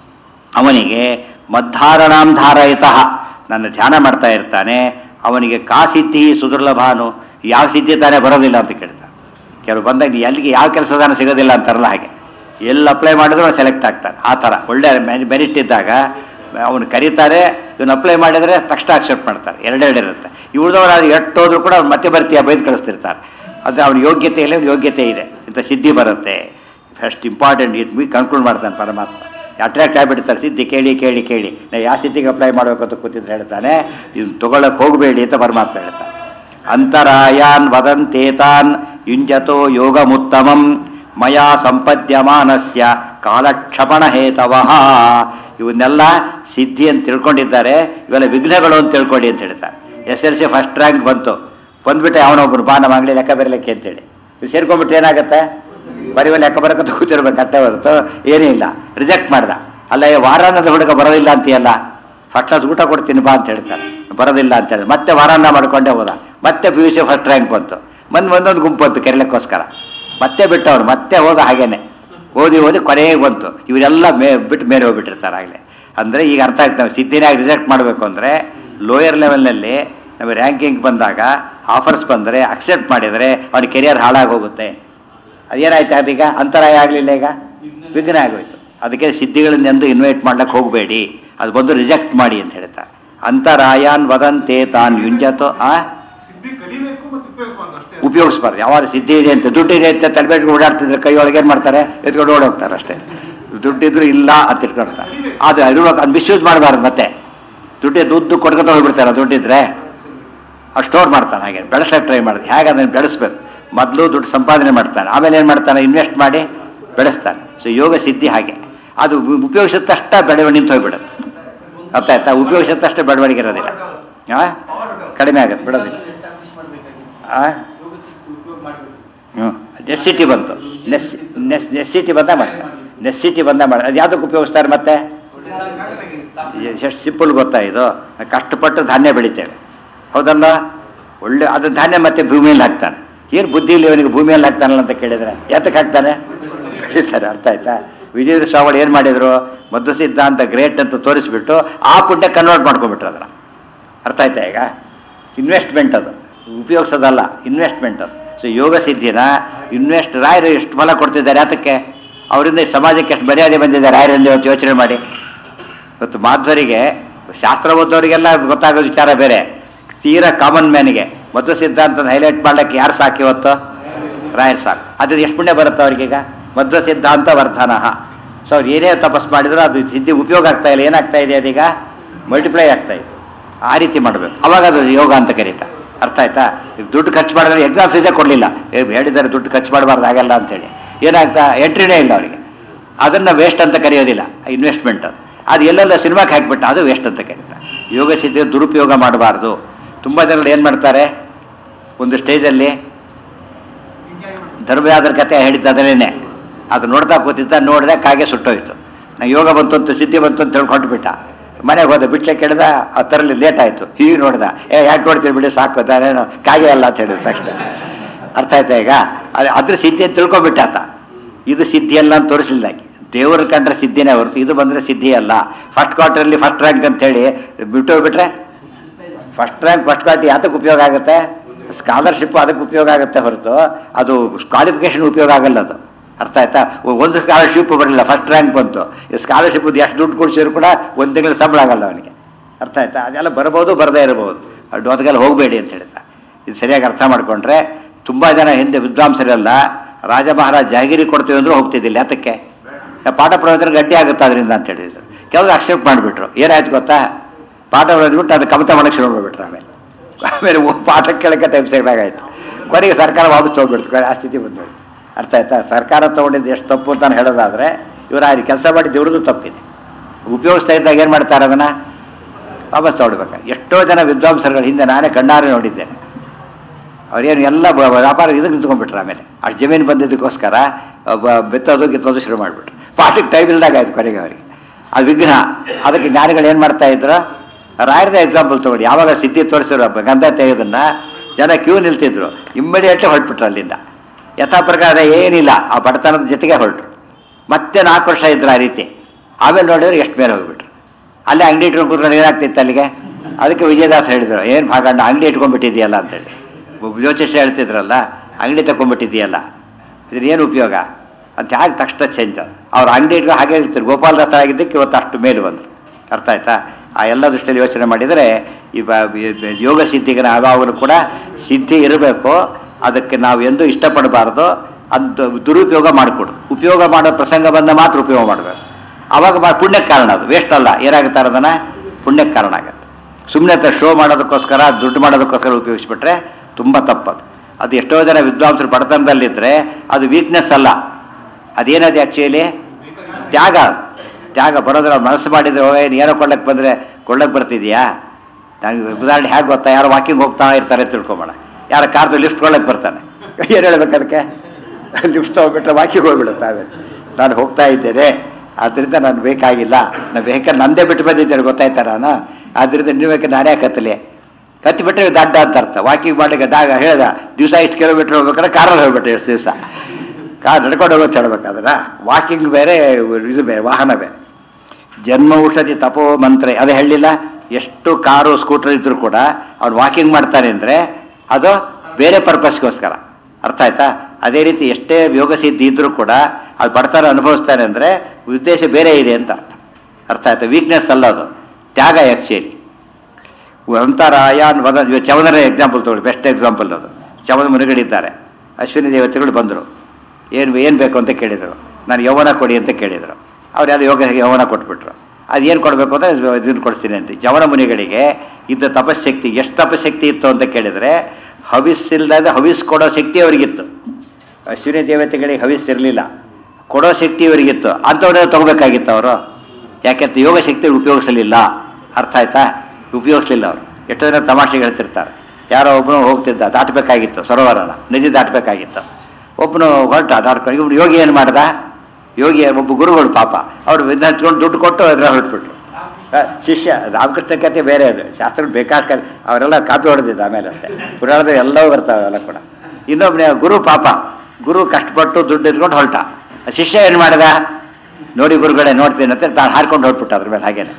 ಅವನಿಗೆ ಮದ್ಧಾರಣಾಂ ಧಾರಯಿತಃ, ನನ್ನ ಧ್ಯಾನ ಮಾಡ್ತಾ ಇರ್ತಾನೆ. ಅವನಿಗೆ ಕಾ ಸಿದ್ಧಿ ಸುದುರ್ಲಭಾನು, ಯಾವ ಸಿದ್ಧಿ ತಾನೇ ಬರೋದಿಲ್ಲ ಅಂತ ಕೇಳ್ತಾನೆ. ಕೆಲವು ಬಂದಾಗ ಎಲ್ಲಿಗೆ ಯಾವ ಕೆಲಸದಾನ ಸಿಗೋದಿಲ್ಲ ಅಂತಾರಲ್ಲ, ಹಾಗೆ ಎಲ್ಲಿ ಅಪ್ಲೈ ಮಾಡಿದ್ರು ಅವ್ನು ಸೆಲೆಕ್ಟ್ ಆಗ್ತಾನೆ. ಆ ಥರ ಒಳ್ಳೆ ಮೆರಿಟ್ ಇದ್ದಾಗ ಅವನು ಕರೀತಾರೆ, ಇವನು ಅಪ್ಲೈ ಮಾಡಿದರೆ ತಕ್ಷಣ ಅಕ್ಸೆಪ್ಟ್ ಮಾಡ್ತಾರೆ. ಎರಡೆರಡು ಇರುತ್ತೆ. ಇವ್ರದವ್ರು ಅದು ಎಟ್ಟೋದ್ರು ಕೂಡ ಅವ್ನು ಮತ್ತೆ ಬರ್ತೀಯ ಬೈದು ಕಳಿಸ್ತಿರ್ತಾರೆ. ಆದರೆ ಅವನ ಯೋಗ್ಯತೆ ಇಲ್ಲ, ಯೋಗ್ಯತೆ ಇದೆ, ಇಂಥ ಸಿದ್ಧಿ ಬರುತ್ತೆ. ಫಸ್ಟ್ ಇಂಪಾರ್ಟೆಂಟ್ ಇದು ಮೀ ಕನ್ಕ್ಲೂಡ್ ಮಾಡ್ತಾನೆ ಪರಮಾತ್ಮ. ಅಟ್ರಾಕ್ಟ್ ಆಗಿಬಿಡ್ತಾರೆ ಸಿದ್ಧಿ ಕೇಳಿ ಕೇಳಿ ಕೇಳಿ. ನಾ ಯಾವ ಸಿದ್ಧಿಗೆ ಅಪ್ಲೈ ಮಾಡಬೇಕು ಅಂತ ಕೂತಿದ್ರೆ ಹೇಳ್ತಾನೆ, ಇದನ್ನು ತೊಗೊಳಕ್ಕೆ ಹೋಗಬೇಡಿ ಅಂತ ಪರಮಾತ್ಮ ಹೇಳ್ತಾನೆ. ಅಂತರಾಯಾನ್ ವದಂತೇತಾನ್ ಯುಂಜತೋ ಯೋಗಮುತ್ತಮಂ ಮಯಾ ಸಂಪದ್ಯಮಾನಸ್ಯ ಕಾಲಕ್ಷಪಣ ಹೇತವಃ. ಇವನ್ನೆಲ್ಲ ಸಿದ್ಧಿ ಅಂತ ತಿಳ್ಕೊಂಡಿದ್ದಾರೆ, ಇವೆಲ್ಲ ವಿಘ್ನಗಳು ಅಂತ ತಿಳ್ಕೊಳ್ಳಿ ಅಂತ ಹೇಳ್ತಾರೆ. S L C first rank ಬಂತು, ಬಂದ್ಬಿಟ್ಟೆ ಅವನೊಬ್ಬರು ಬಾ ನಮ್ಮ ಅಂಗಡಿ ಲೆಕ್ಕ ಬರಲಿಕ್ಕೆ ಅಂತೇಳಿ ಇವು ಸೇರ್ಕೊಂಡ್ಬಿಟ್ಟು ಏನಾಗುತ್ತೆ, ಬರೀವ ಲೆಕ್ಕ ಬರೋಕಂತ ಕೂತಿರ್ಬೇಕು ಅಷ್ಟೇ ಹೊರತು ಏನೂ ಇಲ್ಲ. ರಿಜೆಕ್ಟ್ ಮಾಡ್ದ. ಅಲ್ಲ ವಾರಾನ್ನದ ಹುಡುಗ ಬರೋದಿಲ್ಲ ಅಂತೀಯಲ್ಲ, ಫಸ್ಟ್ ಕ್ಲಾಸ್ ಊಟ ಕೊಡ್ತೀನಿ ಬಾ ಅಂತ ಹೇಳ್ತಾರೆ, ಬರೋದಿಲ್ಲ ಅಂತ ಹೇಳಿ ಮತ್ತೆ ವಾರಾನ್ನ ಮಾಡ್ಕೊಂಡೇ ಹೋದ. ಮತ್ತೆ P U C first rank ಬಂತು, ಬಂದು ಒಂದೊಂದು ಗುಂಪು ಬಂತು ಕೆರಳಕ್ಕೋಸ್ಕರ. ಮತ್ತೆ ಬಿಟ್ಟವ್ರು, ಮತ್ತೆ ಹೋದ ಹಾಗೇನೆ ಓದಿ ಓದಿ ಕೊನೆಗೆ ಬಂತು. ಇವರೆಲ್ಲ ಮೇ ಬಿಟ್ಟು ಮೇಲೆ ಹೋಗ್ಬಿಟ್ಟಿರ್ತಾರೆ ಆಗಲೇ. ಅಂದರೆ ಈಗ ಅರ್ಥ ಆಗ್ತವೆ, ಸಿದ್ಧಿನಾಗಿ ರಿಜೆಕ್ಟ್ ಮಾಡಬೇಕು ಅಂದರೆ ಲೋಯರ್ ಲೆವೆಲ್ನಲ್ಲಿ ನಮಗೆ ರ್ಯಾಂಕಿಂಗ್ ಬಂದಾಗ ಆಫರ್ಸ್ ಬಂದರೆ ಅಕ್ಸೆಪ್ಟ್ ಮಾಡಿದರೆ ಅವ್ನ ಕೆರಿಯರ್ ಹಾಳಾಗಿ ಹೋಗುತ್ತೆ. ಅದೇನಾಯ್ತು ಅದೀಗ ಅಂತರಾಯ ಆಗಲಿಲ್ಲ, ಈಗ ವಿಘ್ನ ಆಗೋಯ್ತು. ಅದಕ್ಕೆ ಸಿದ್ಧಿಗಳನ್ನೆಂದು ಇನ್ವೈಟ್ ಮಾಡ್ಲಿಕ್ಕೆ ಹೋಗಬೇಡಿ, ಅದು ಬಂದು ರಿಜೆಕ್ಟ್ ಮಾಡಿ ಅಂತ ಹೇಳ್ತಾರೆ. ಅಂತರಾಯಾನ್ ವದಂತೆ ತಾನ್ ಯುಂಜತೋ ಆ ಉಪಯೋಗಿಸ್ಬಾರ್ದು. ಯಾವಾಗ ಸಿದ್ಧಿ ಇದೆ ಅಂತ ದುಡ್ಡಿದೆ ಅಂತ ತಲೆಬೇಟ್ಗೆ ಓಡಾಡ್ತಿದ್ರೆ ಕೈ ಒಳಗೆ ಏನು ಮಾಡ್ತಾರೆ, ಎತ್ಕೊಂಡು ಓಡೋಗ್ತಾರೆ ಅಷ್ಟೇ. ದುಡ್ಡಿದ್ರು ಇಲ್ಲ ಅಂತ ಇಟ್ಕೊಳ್ತಾರೆ. ಅದು ಇರುವಾಗ ಅದು ಮಿಸ್ಯೂಸ್ ಮಾಡಬಾರ್ದು. ಮತ್ತೆ ದುಡ್ಡು ದುಡ್ಡು ಕೊಡ್ಕೊತ ಹೋಗ್ಬಿಡ್ತಾರೆ. ದುಡ್ಡಿದ್ರೆ ಅದು ಸ್ಟೋರ್ ಮಾಡ್ತಾನೆ, ಹಾಗೆ ಬೆಳೆಸೋಕೆ ಟ್ರೈ ಮಾಡಿದೆ. ಹೇಗೆ ಅದನ್ನು ಬೆಳೆಸ್ಬೇಕು, ಮೊದಲು ದುಡ್ಡು ಸಂಪಾದನೆ ಮಾಡ್ತಾನೆ, ಆಮೇಲೆ ಏನು ಮಾಡ್ತಾನೆ, ಇನ್ವೆಸ್ಟ್ ಮಾಡಿ ಬೆಳೆಸ್ತಾನೆ. ಸೊ ಯೋಗ ಸಿದ್ಧಿ ಹಾಗೆ, ಅದು ಉಪಯೋಗಿಸಿದ ತಕ್ಷಣ ಬೆಳವಣಿಗೆ ನಿಂತು ಹೋಗ್ಬಿಡುತ್ತೆ. ಅರ್ಥ ಆಯ್ತಾ? ಉಪಯೋಗಿಸಿದ ತಕ್ಷಣ ಬೆಳವಣಿಗೆ ಇರೋದಿಲ್ಲ, ಹಾಂ ಕಡಿಮೆ ಆಗುತ್ತೆ, ಬಿಡೋದಿಲ್ಲ. ಹಾಂ ಹ್ಞೂ ನೆಸ್ಸಿಟಿ ಬಂತು, ನೆಸ್ ನೆಸ್ ನೆಸ್ಸಿಟಿ ಬಂದ ಮಾಡ್ತಾರೆ, ನೆಸ್ಸಿಟಿ ಬಂದ ಮಾಡಿ ಅದು ಯಾವುದಕ್ಕೆ ಉಪಯೋಗಿಸ್ತಾರೆ? ಮತ್ತೆ ಎಷ್ಟು ಸಿಂಪಲ್ ಗೊತ್ತಾ ಇದು, ಕಷ್ಟಪಟ್ಟು ಧಾನ್ಯ ಬೆಳಿತೇವೆ ಹೌದಲ್ಲ, ಒಳ್ಳೆ ಅದು ಧಾನ್ಯ ಮತ್ತೆ ಭೂಮಿಯಲ್ಲಿ ಹಾಕ್ತಾನೆ. ಏನು ಬುದ್ಧಿ ಇಲ್ಲಿ ಅವನಿಗೆ ಭೂಮಿಯಲ್ಲಿ ಹಾಕ್ತಾನಲ್ಲ ಅಂತ ಕೇಳಿದರೆ ಯಾತಕ್ಕೆ ಹಾಕ್ತಾನೆ? ಬೆಳೀತಾರೆ. ಅರ್ಥ ಆಯ್ತಾ? ವಿಜೇಂದ್ರ ಸ್ವಾಮಿ ಏನು ಮಾಡಿದ್ರು, ಮಧ್ವ ಸಿದ್ಧಾಂತ ಗ್ರೇಟ್ ಅಂತ ತೋರಿಸ್ಬಿಟ್ಟು ಆ ಪುಣ್ಯ ಕನ್ವರ್ಟ್ ಮಾಡ್ಕೊಂಡ್ಬಿಟ್ರು ಅದನ್ನು. ಅರ್ಥ ಆಯ್ತಾ? ಈಗ ಇನ್ವೆಸ್ಟ್ಮೆಂಟ್ ಅದು, ಉಪಯೋಗಿಸೋದಲ್ಲ, ಇನ್ವೆಸ್ಟ್ಮೆಂಟ್ ಅದು. ಸೊ ಯೋಗ ಸಿದ್ಧಿನ ಇನ್ವೆಸ್ಟ್ ರಾಯರು ಎಷ್ಟು ಫಲ ಕೊಡ್ತಿದ್ದಾರೆ, ಯಾತಕ್ಕೆ? ಅವರಿಂದ ಸಮಾಜಕ್ಕೆ ಎಷ್ಟು ಮರ್ಯಾದೆ ಬಂದಿದೆ ರಾಯರಲ್ಲಿ ಇವತ್ತು ಯೋಚನೆ ಮಾಡಿ. ಇವತ್ತು ಮಾಧ್ವರಿಗೆ ಶಾಸ್ತ್ರ ಓದೋರಿಗೆಲ್ಲ ಗೊತ್ತಾಗೋದು ವಿಚಾರ ಬೇರೆ, ತೀರಾ ಕಾಮನ್ ಮ್ಯಾನಿಗೆ ಮಧ್ವ ಸಿದ್ಧಾಂತದ ಹೈಲೈಟ್ ಮಾಡ್ಲಿಕ್ಕೆ ಯಾರು ಸಾಕು ಇವತ್ತು? ರಾಯರು ಸಾಕು. ಅದು ಎಷ್ಟು ಪುಣ್ಯ ಬರುತ್ತೆ ಅವ್ರಿಗೀಗ? ಮಧ್ವ ಸಿದ್ಧಾಂತ ವರ್ಧನಃ. ಸೊ ಅವ್ರು ಏನೇ ತಪಸ್ ಮಾಡಿದ್ರು ಅದು ಸಿದ್ಧಿ ಉಪಯೋಗ ಆಗ್ತಾ ಇಲ್ಲ. ಏನಾಗ್ತಾ ಇದೆ ಅದೀಗ? ಮಲ್ಟಿಪ್ಲೈ ಆಗ್ತಾ ಇದೆ. ಆ ರೀತಿ ಮಾಡಬೇಕು, ಅವಾಗ ಅದು ಯೋಗ ಅಂತ ಕರೀತಾ. ಅರ್ಥ ಆಯ್ತಾ? ಈಗ ದುಡ್ಡು ಖರ್ಚು ಮಾಡಿದ್ರೆ ಎಕ್ಸಾಮ್ ಫೀಸೇ ಕೊಡಲಿಲ್ಲ, ಹೇಳಿದ್ದಾರೆ ದುಡ್ಡು ಖರ್ಚು ಮಾಡಬಾರ್ದು ಆಗಲ್ಲ ಅಂತೇಳಿ, ಏನಾಗ್ತಾ ಎಂಟ್ರಿನೇ ಇಲ್ಲ ಅವರಿಗೆ. ಅದನ್ನು ವೇಸ್ಟ್ ಅಂತ ಕರೆಯೋದಿಲ್ಲ, ಇನ್ವೆಸ್ಟ್ಮೆಂಟ್ ಅದು. ಅದು ಎಲ್ಲೆಲ್ಲ ಸಿನಿಮಾಕ್ಕೆ ಹಾಕಿಬಿಟ್ಟು ಅದು ವೇಸ್ಟ್ ಅಂತ ಕರೀತಾರೆ. ಯೋಗ ಸಿದ್ಧಿ ದುರುಪಯೋಗ ಮಾಡಬಾರ್ದು. ತುಂಬ ಜನರು ಏನು ಮಾಡ್ತಾರೆ, ಒಂದು ಸ್ಟೇಜಲ್ಲಿ ಧರ್ಮಯಾದರ ಕಥೆ ಹೇಳಿದ್ದದನ್ನೇ ಅದು ನೋಡ್ತಾ ಕೂತಿದ್ದ, ನೋಡಿದೆ ಕಾಗೆ ಸುಟ್ಟೋಯ್ತು. ನಾ ಯೋಗ ಬಂತು ಅಂತ ಸಿದ್ಧಿ ಬಂತು ಅಂತ ಹೇಳ್ಕೊಂಡು ಬಿಟ್ಟ. ಮನೆಗೆ ಹೋದ, ಬಿಡ್ಸಕ್ಕೆ ಕೇಳಿದ, ಆ ಥರಲ್ಲಿ ಲೇಟ್ ಆಯಿತು. ಹೀಗೆ ನೋಡ್ದ, ಏ ಯಾಕೆ ನೋಡ್ತೀರಿ ಬಿಡಿ ಸಾಕು ಅದೇನೋ ಕಾಗೆ ಅಲ್ಲ ಅಂತ ಹೇಳಿದ ತಕ್ಷಣ. ಅರ್ಥ ಆಯ್ತಾ? ಈಗ ಅದು ಅದ್ರ ಸಿದ್ಧಿ ಅಂತ ತಿಳ್ಕೊಬಿಟ್ಟ ಆತ. ಇದು ಸಿದ್ಧಿ ಅಲ್ಲ ಅಂತ ತೋರಿಸಲಿಲ್ಲ. ದೇವ್ರ ಕಂಡ್ರೆ ಸಿದ್ಧಿನೇ ಹೊರತು ಇದು ಬಂದರೆ ಸಿದ್ಧಿ ಅಲ್ಲ. ಫಸ್ಟ್ ಕ್ವಾರ್ಟರಲ್ಲಿ ಫಸ್ಟ್ ರ್ಯಾಂಕ್ ಅಂತೇಳಿ ಬಿಟ್ಟು ಹೋಗ್ಬಿಟ್ರೆ ಫಸ್ಟ್ ರ್ಯಾಂಕ್ ಫಸ್ಟ್ ಕ್ವಾರ್ಟಿ ಯಾತಕ್ಕೆ ಉಪಯೋಗ ಆಗುತ್ತೆ? ಸ್ಕಾಲರ್ಶಿಪ್ಪು ಅದಕ್ಕೆ ಉಪಯೋಗ ಆಗುತ್ತೆ ಹೊರತು ಅದು ಕ್ವಾಲಿಫಿಕೇಶನ್ ಉಪಯೋಗ ಆಗಲ್ಲ ಅದು. ಅರ್ಥ ಆಯ್ತಾ? ಒಂದು ಸ್ಕಾಲರ್ಶಿಪ್ ಬರಲಿಲ್ಲ, ಫಸ್ಟ್ ರ್ಯಾಂಕ್ ಬಂತು. ಈ ಸ್ಕಾಲರ್ಶಿಪ್ ಎಷ್ಟು ದುಡ್ಡು ಕೊಡಿಸಿದ್ರು ಕೂಡ ಒಂದು ತಿಂಗಳು ಸಂಬಳ ಆಗಲ್ಲ ಅವನಿಗೆ. ಅರ್ಥ ಆಯ್ತಾ? ಅದೆಲ್ಲ ಬರ್ಬೋದು, ಬರದೇ ಇರಬಹುದು. ಅದು ಅದಕ್ಕೆಲ್ಲ ಹೋಗಬೇಡಿ ಅಂತ ಹೇಳ್ತಾ. ಇದು ಸರಿಯಾಗಿ ಅರ್ಥ ಮಾಡಿಕೊಂಡ್ರೆ ತುಂಬ ಜನ ಹಿಂದೆ ವಿದ್ವಾಂಸರೆಲ್ಲ ರಾಜ ಮಹಾರಾಜ ಜಾಗಿರಿ ಕೊಡ್ತೀವಿ ಅಂದ್ರೂ ಹೋಗ್ತಿದ್ದಿಲ್ಲ. ಯಾತಕ್ಕೆ? ಪಾಠ ಪ್ರವಚನ ಗಟ್ಟಿ ಆಗುತ್ತೆ ಅದರಿಂದ ಅಂತ ಹೇಳಿದ್ರು. ಕೆಲವರು ಅಕ್ಸೆಪ್ಟ್ ಮಾಡಿಬಿಟ್ರು. ಏನಾಯ್ತು ಗೊತ್ತಾ? ಪಾಠ ಬರೆದ್ಬಿಟ್ಟು ಅದು ಕವಿತ ಮಾಡಕ್ಕೆ ಶುರು ಮಾಡಿಬಿಟ್ರು. ಆಮೇಲೆ ಆಮೇಲೆ ಪಾಠ ಕೇಳಕ್ಕೆ ಟೈಮ್ ಸೇರಾಗಾಯ್ತು. ಕೊನೆಗೆ ಸರ್ಕಾರ ವಾಪಸ್ ತೊಗೊಂಡ್ಬಿಡ್ತು. ಆ ಸ್ಥಿತಿ ಬಂದೋಯ್ತು. ಅರ್ಥ ಆಯ್ತಾ? ಸರ್ಕಾರ ತೊಗೊಂಡಿದ್ದು ಎಷ್ಟು ತಪ್ಪು ಅಂತ ಹೇಳೋದಾದರೆ ಇವರು ಅಲ್ಲಿ ಕೆಲಸ ಮಾಡಿದ್ದು ಇವ್ರದ್ದು ತಪ್ಪಿದೆ. ಉಪಯೋಗಿಸ್ತಾ ಇದ್ದಾಗ ಏನು ಮಾಡ್ತಾರೆ, ಅದನ್ನು ವಾಪಸ್ ತೊಗೊಳ್ಬೇಕು. ಎಷ್ಟೋ ಜನ ವಿದ್ವಾಂಸರುಗಳು ಹಿಂದೆ ನಾನೇ ಕಣ್ಣಾರೆ ನೋಡಿದ್ದೇನೆ. ಅವ್ರೇನು ಎಲ್ಲ ವ್ಯಾಪಾರ ಇದಕ್ಕೆ ನಿಂತ್ಕೊಂಡ್ಬಿಟ್ರು. ಆಮೇಲೆ ಅಷ್ಟು ಜಮೀನು ಬಂದಿದ್ದಕ್ಕೋಸ್ಕರ ಬೆತ್ತೋದು ಗಿತ್ತೋದು ಶುರು ಮಾಡಿಬಿಟ್ರು. ಪಾಠಕ್ಕೆ ಟೈಮ್ ಇಲ್ದಾಗ ಆಯ್ತು ಕೊನೆಗೆ ಅವರಿಗೆ. ಅದು ವಿಘ್ನ. ಅದಕ್ಕೆ ಜ್ಞಾನಿಗಳು ಏನು ಮಾಡ್ತಾ ಇದ್ರು? ರಾಯರದ ಎಕ್ಸಾಂಪಲ್ ತೊಗೊಂಡು ಯಾವಾಗ ಸಿದ್ಧಿ ತೋರಿಸಿದ್ರು ಗಂಧ ತೆಗೆದನ್ನ ಜನ ಕ್ಯೂ ನಿಲ್ತಿದ್ರು, ಇಮ್ಮಿಡಿಯೇಟ್ಲಿ ಹೊರಟ್ಬಿಟ್ರು ಅಲ್ಲಿಂದ. ಯಥಾ ಪ್ರಕಾರ ಏನಿಲ್ಲ, ಆ ಬಡತನದ ಜೊತೆಗೆ ಹೊರಟ್ರು. ಮತ್ತೆ ನಾಲ್ಕು ವರ್ಷ ಇದ್ರು ಆ ರೀತಿ. ಆಮೇಲೆ ನೋಡಿದ್ರೆ ಎಷ್ಟು ಮೇಲೆ ಹೋಗ್ಬಿಟ್ರು. ಅಲ್ಲೇ ಅಂಗಡಿ ಇಟ್ಕೊಂಡು ಕೂತ್ಕೊಂಡು ಏನಾಗ್ತಿತ್ತು ಅಲ್ಲಿಗೆ? ಅದಕ್ಕೆ ವಿಜಯದಾಸ್ ಹೇಳಿದ್ರು, ಏನು ಭಾಗಣ್ಣ ಅಂಗಡಿ ಇಟ್ಕೊಂಡ್ಬಿಟ್ಟಿದೆಯಲ್ಲ ಅಂತೇಳಿ. ಜ್ಯೋತಿಷ್ಯ ಹೇಳ್ತಿದ್ರಲ್ಲ, ಅಂಗಡಿ ತಗೊಂಡ್ಬಿಟ್ಟಿದೆಯಲ್ಲ, ಇದ್ರ ಏನು ಉಪಯೋಗ ಅಂತ ಹಾಗೆ ತಕ್ಷಣ ಚೇಂಜ್ ಅದು. ಅವ್ರು ಅಂಗಡಿ ಇಟ್ಕೊಂಡು ಹಾಗೆ ಇರ್ತಾರೆ. ಗೋಪಾಲದಾಸ ಆಗಿದ್ದಕ್ಕೆ ಇವತ್ತು ಅಷ್ಟು ಮೇಲೆ ಬಂದರು. ಅರ್ಥ ಆಯ್ತಾ? ಆ ಎಲ್ಲ ದೃಷ್ಟಿಯಲ್ಲಿ ಯೋಚನೆ ಮಾಡಿದರೆ ಈ ಯೋಗ ಸಿದ್ಧಿಗೆ ಯಾವಾಗಲೂ ಕೂಡ ಸಿದ್ಧಿ ಇರಬೇಕು. ಅದಕ್ಕೆ ನಾವು ಎಂದೂ ಇಷ್ಟಪಡಬಾರ್ದು. ಅದು ದುರುಪಯೋಗ ಮಾಡಿಕೊಡು. ಉಪಯೋಗ ಮಾಡೋ ಪ್ರಸಂಗ ಬಂದ ಮಾತ್ರ ಉಪಯೋಗ ಮಾಡಬೇಕು. ಆವಾಗ ಪುಣ್ಯಕ್ಕೆ ಕಾರಣ, ಅದು ವೇಸ್ಟ್ ಅಲ್ಲ. ಏನಾಗುತ್ತಾರೆ ಅದನ್ನು ಪುಣ್ಯಕ್ಕೆ ಕಾರಣ ಆಗುತ್ತೆ. ಸುಮ್ಮನೆ ತ ಶೋ ಮಾಡೋದಕ್ಕೋಸ್ಕರ ದುಡ್ಡು ಮಾಡೋದಕ್ಕೋಸ್ಕರ ಉಪಯೋಗಿಸ್ಬಿಟ್ರೆ ತುಂಬ ತಪ್ಪದು. ಅದು ಎಷ್ಟೋ ಜನ ವಿದ್ವಾಂಸರು ಬಡತನದಲ್ಲಿದ್ದರೆ ಅದು ವೀಕ್ನೆಸ್ ಅಲ್ಲ, ಅದೇನದು ಆ್ಯಕ್ಚುಲಿ ತ್ಯಾಗ. ತ್ಯಾಗ ಬರೋದ್ರ ಮನಸ್ಸು ಮಾಡಿದರೆ ಏನು ಏನೋ ಕೊಳ್ಳಕ್ಕೆ ಬಂದರೆ ಕೊಳ್ಳಕ್ಕೆ ಬರ್ತಿದೆಯಾ? ನನಗೆ ಉದಾಹರಣೆ ಹೇಗೆ ಗೊತ್ತಾ? ಯಾರು ವಾಕಿಂಗ್ ಹೋಗ್ತಾ ಇರ್ತಾರೆ ತಿಳ್ಕೊಬೋಣ. ಯಾರು ಕಾರ್ದು ಲಿಫ್ಟ್ ಕೊಳ್ಳಕ್ಕೆ ಬರ್ತಾನೆ, ಏನು ಹೇಳ್ಬೇಕು ಅದಕ್ಕೆ? ಲಿಫ್ಟ್ ತೊಗೊಬಿಟ್ರೆ ವಾಕಿಂಗ್ ಹೋಗ್ಬಿಡುತ್ತೆ. ಆಮೇಲೆ ನಾನು ಹೋಗ್ತಾ ಇದ್ದೇನೆ, ಆದ್ದರಿಂದ ನಾನು ಬೇಕಾಗಿಲ್ಲ, ನಾನು ಬೇಕಾದ್ರೆ ನಂದೇ ಬಿಟ್ಟು ಬಂದಿದ್ದೇನೆ, ಗೊತ್ತಾಯ್ತಾ ನಾನು? ಆದ್ದರಿಂದ ನೀವು ಬೇಕಾದ್ರೆ ನಾನೇ ಕತ್ತಲೆ ಕತ್ತಿ ಬಿಟ್ಟರೆ ದಡ್ಡ ಅಂತ ಅರ್ಥ. ವಾಕಿಂಗ್ ಮಾಡಲಿಕ್ಕೆ ದಾಗ ಹೇಳ್ದ ದಿವಸ ಇಷ್ಟು ಕಿಲೋಮೀಟ್ರ್ ಹೋಗ್ಬೇಕಾದ್ರೆ ಕಾರಲ್ಲಿ ಹೋಗ್ಬಿಟ್ಟೆ ಎಷ್ಟು ದಿವಸ. ಕಾರ್ ನಡ್ಕೊಂಡು ಹೋಗೋದು ಹೇಳ್ಬೇಕಾದ್ರೆ ವಾಕಿಂಗ್ ಬೇರೆ, ಇದು ಬೇರೆ, ವಾಹನ ಬೇರೆ. ಜನ್ಮ ಔಷಧಿ ತಪೋ ಮಂತ್ರ ಅದೇ ಹೇಳಲಿಲ್ಲ. ಎಷ್ಟು ಕಾರು ಸ್ಕೂಟರ್ ಇದ್ರೂ ಕೂಡ ಅವ್ನು ವಾಕಿಂಗ್ ಮಾಡ್ತಾನೆ ಅಂದರೆ ಅದು ಬೇರೆ ಪರ್ಪಸ್ಗೋಸ್ಕರ. ಅರ್ಥ ಆಯ್ತಾ? ಅದೇ ರೀತಿ ಎಷ್ಟೇ ಯೋಗ ಸಿದ್ಧಿ ಇದ್ದರೂ ಕೂಡ ಅದು ಬಡತನ ಅನುಭವಿಸ್ತಾನೆ ಅಂದರೆ ಉದ್ದೇಶ ಬೇರೆ ಇದೆ ಅಂತ ಅರ್ಥ. ಅರ್ಥ ಆಯ್ತು? ವೀಕ್ನೆಸ್ ಅಲ್ಲ ಅದು, ತ್ಯಾಗ ಆ್ಯಕ್ಚುಲಿ. ಅಂತರಾಯನ್ ವದ ಚವನರ ಎಕ್ಸಾಂಪಲ್ ತೊಗೊಳ್ಳಿ, ಬೆಸ್ಟ್ ಎಕ್ಸಾಂಪಲ್ ಅದು. ಚವನ ಮುನಿಗಳಿದ್ದಾರೆ, ಅಶ್ವಿನಿ ದೇವತೆಗಳು ಬಂದರು, ಏನು ಏನು ಬೇಕು ಅಂತ ಕೇಳಿದರು. ನಾನು ಯೌವನ ಕೊಡಿ ಅಂತ ಕೇಳಿದರು. ಅವ್ರು ಯಾರು ಯೋಗ ಯೌವನ ಕೊಟ್ಬಿಟ್ರು. ಅದು ಏನು ಕೊಡಬೇಕು ಅಂದರೆ ಇದನ್ನು ಕೊಡಿಸ್ತೀನಿ ಅಂತ. ಚವನ ಮುನಿಗಳಿಗೆ ಇದ್ದ ತಪಶಕ್ತಿ ಎಷ್ಟು ತಪಶಕ್ತಿ ಇತ್ತು ಅಂತ ಕೇಳಿದರೆ, ಹವಿಸ್ಸಿಲ್ಲದ ಹವಿಸ್ ಕೊಡೋ ಶಕ್ತಿ ಅವರಿಗಿತ್ತು. ಅಶ್ವಿನಿ ದೇವತೆಗಳಿಗೆ ಹವಿಸ್ ಇರಲಿಲ್ಲ, ಕೊಡೋ ಶಕ್ತಿ ಇವರಿಗಿತ್ತು. ಅಂಥವ್ರನ್ನ ತಗೋಬೇಕಾಗಿತ್ತು ಅವರು. ಯಾಕೆಂತ ಯೋಗ ಶಕ್ತಿ ಉಪಯೋಗಿಸಲಿಲ್ಲ. ಅರ್ಥ ಆಯ್ತಾ? ಉಪಯೋಗಿಸಲಿಲ್ಲ ಅವರು. ಎಷ್ಟೋ ಜನ ತಮಾಷೆಗೆ ಹೇಳ್ತಿರ್ತಾರೆ, ಯಾರೋ ಒಬ್ಬನು ಹೋಗ್ತಿದ್ದ, ದಾಟಬೇಕಾಗಿತ್ತು ಸರೋವರನ, ನದಿ ದಾಟಬೇಕಾಗಿತ್ತು. ಒಬ್ಬನು ಹೊರಟ ದಾಟ್ಕೊಂಡು, ಇವ್ರು ಯೋಗಿ ಏನು ಮಾಡ್ದ? ಯೋಗಿ ಒಬ್ಬ ಗುರುಗಳು ಪಾಪ ಅವರು ಹಚ್ಕೊಂಡು ದುಡ್ಡು ಕೊಟ್ಟು ಅದ್ರ ಹೊರಟ್ಬಿಟ್ರು. ಶಿಷ್ಯ ರಾಮಕೃಷ್ಣ ಕಥೆ ಬೇರೆ, ಅದು ಶಾಸ್ತ್ರ ಬೇಕಾದ ಕಥೆ. ಅವರೆಲ್ಲ ಕಾಪಿ ಹೊಡೆದಿದ್ದ ಆಮೇಲೆ ಅಷ್ಟೇ. ಪುರಾಣದ ಎಲ್ಲವೂ ಬರ್ತಾವೆ ಅವೆಲ್ಲ ಕೂಡ. ಇನ್ನೊಬ್ಬನೇ ಗುರು ಪಾಪ, ಗುರು ಕಷ್ಟಪಟ್ಟು ದುಡ್ಡು ಇಟ್ಕೊಂಡು ಹೊರಟ. ಶಿಷ್ಯ ಏನು ಮಾಡಿದ? ನೋಡಿ ಗುರುಗಳೇ ನೋಡ್ತೀನಿ ಅಂತ ತಾನು ಹಾರ್ಕೊಂಡು ಹೊರಟ್ಬಿಟ್ಟ ಅದ್ರ ಮೇಲೆ. ಹಾಗೇನೆ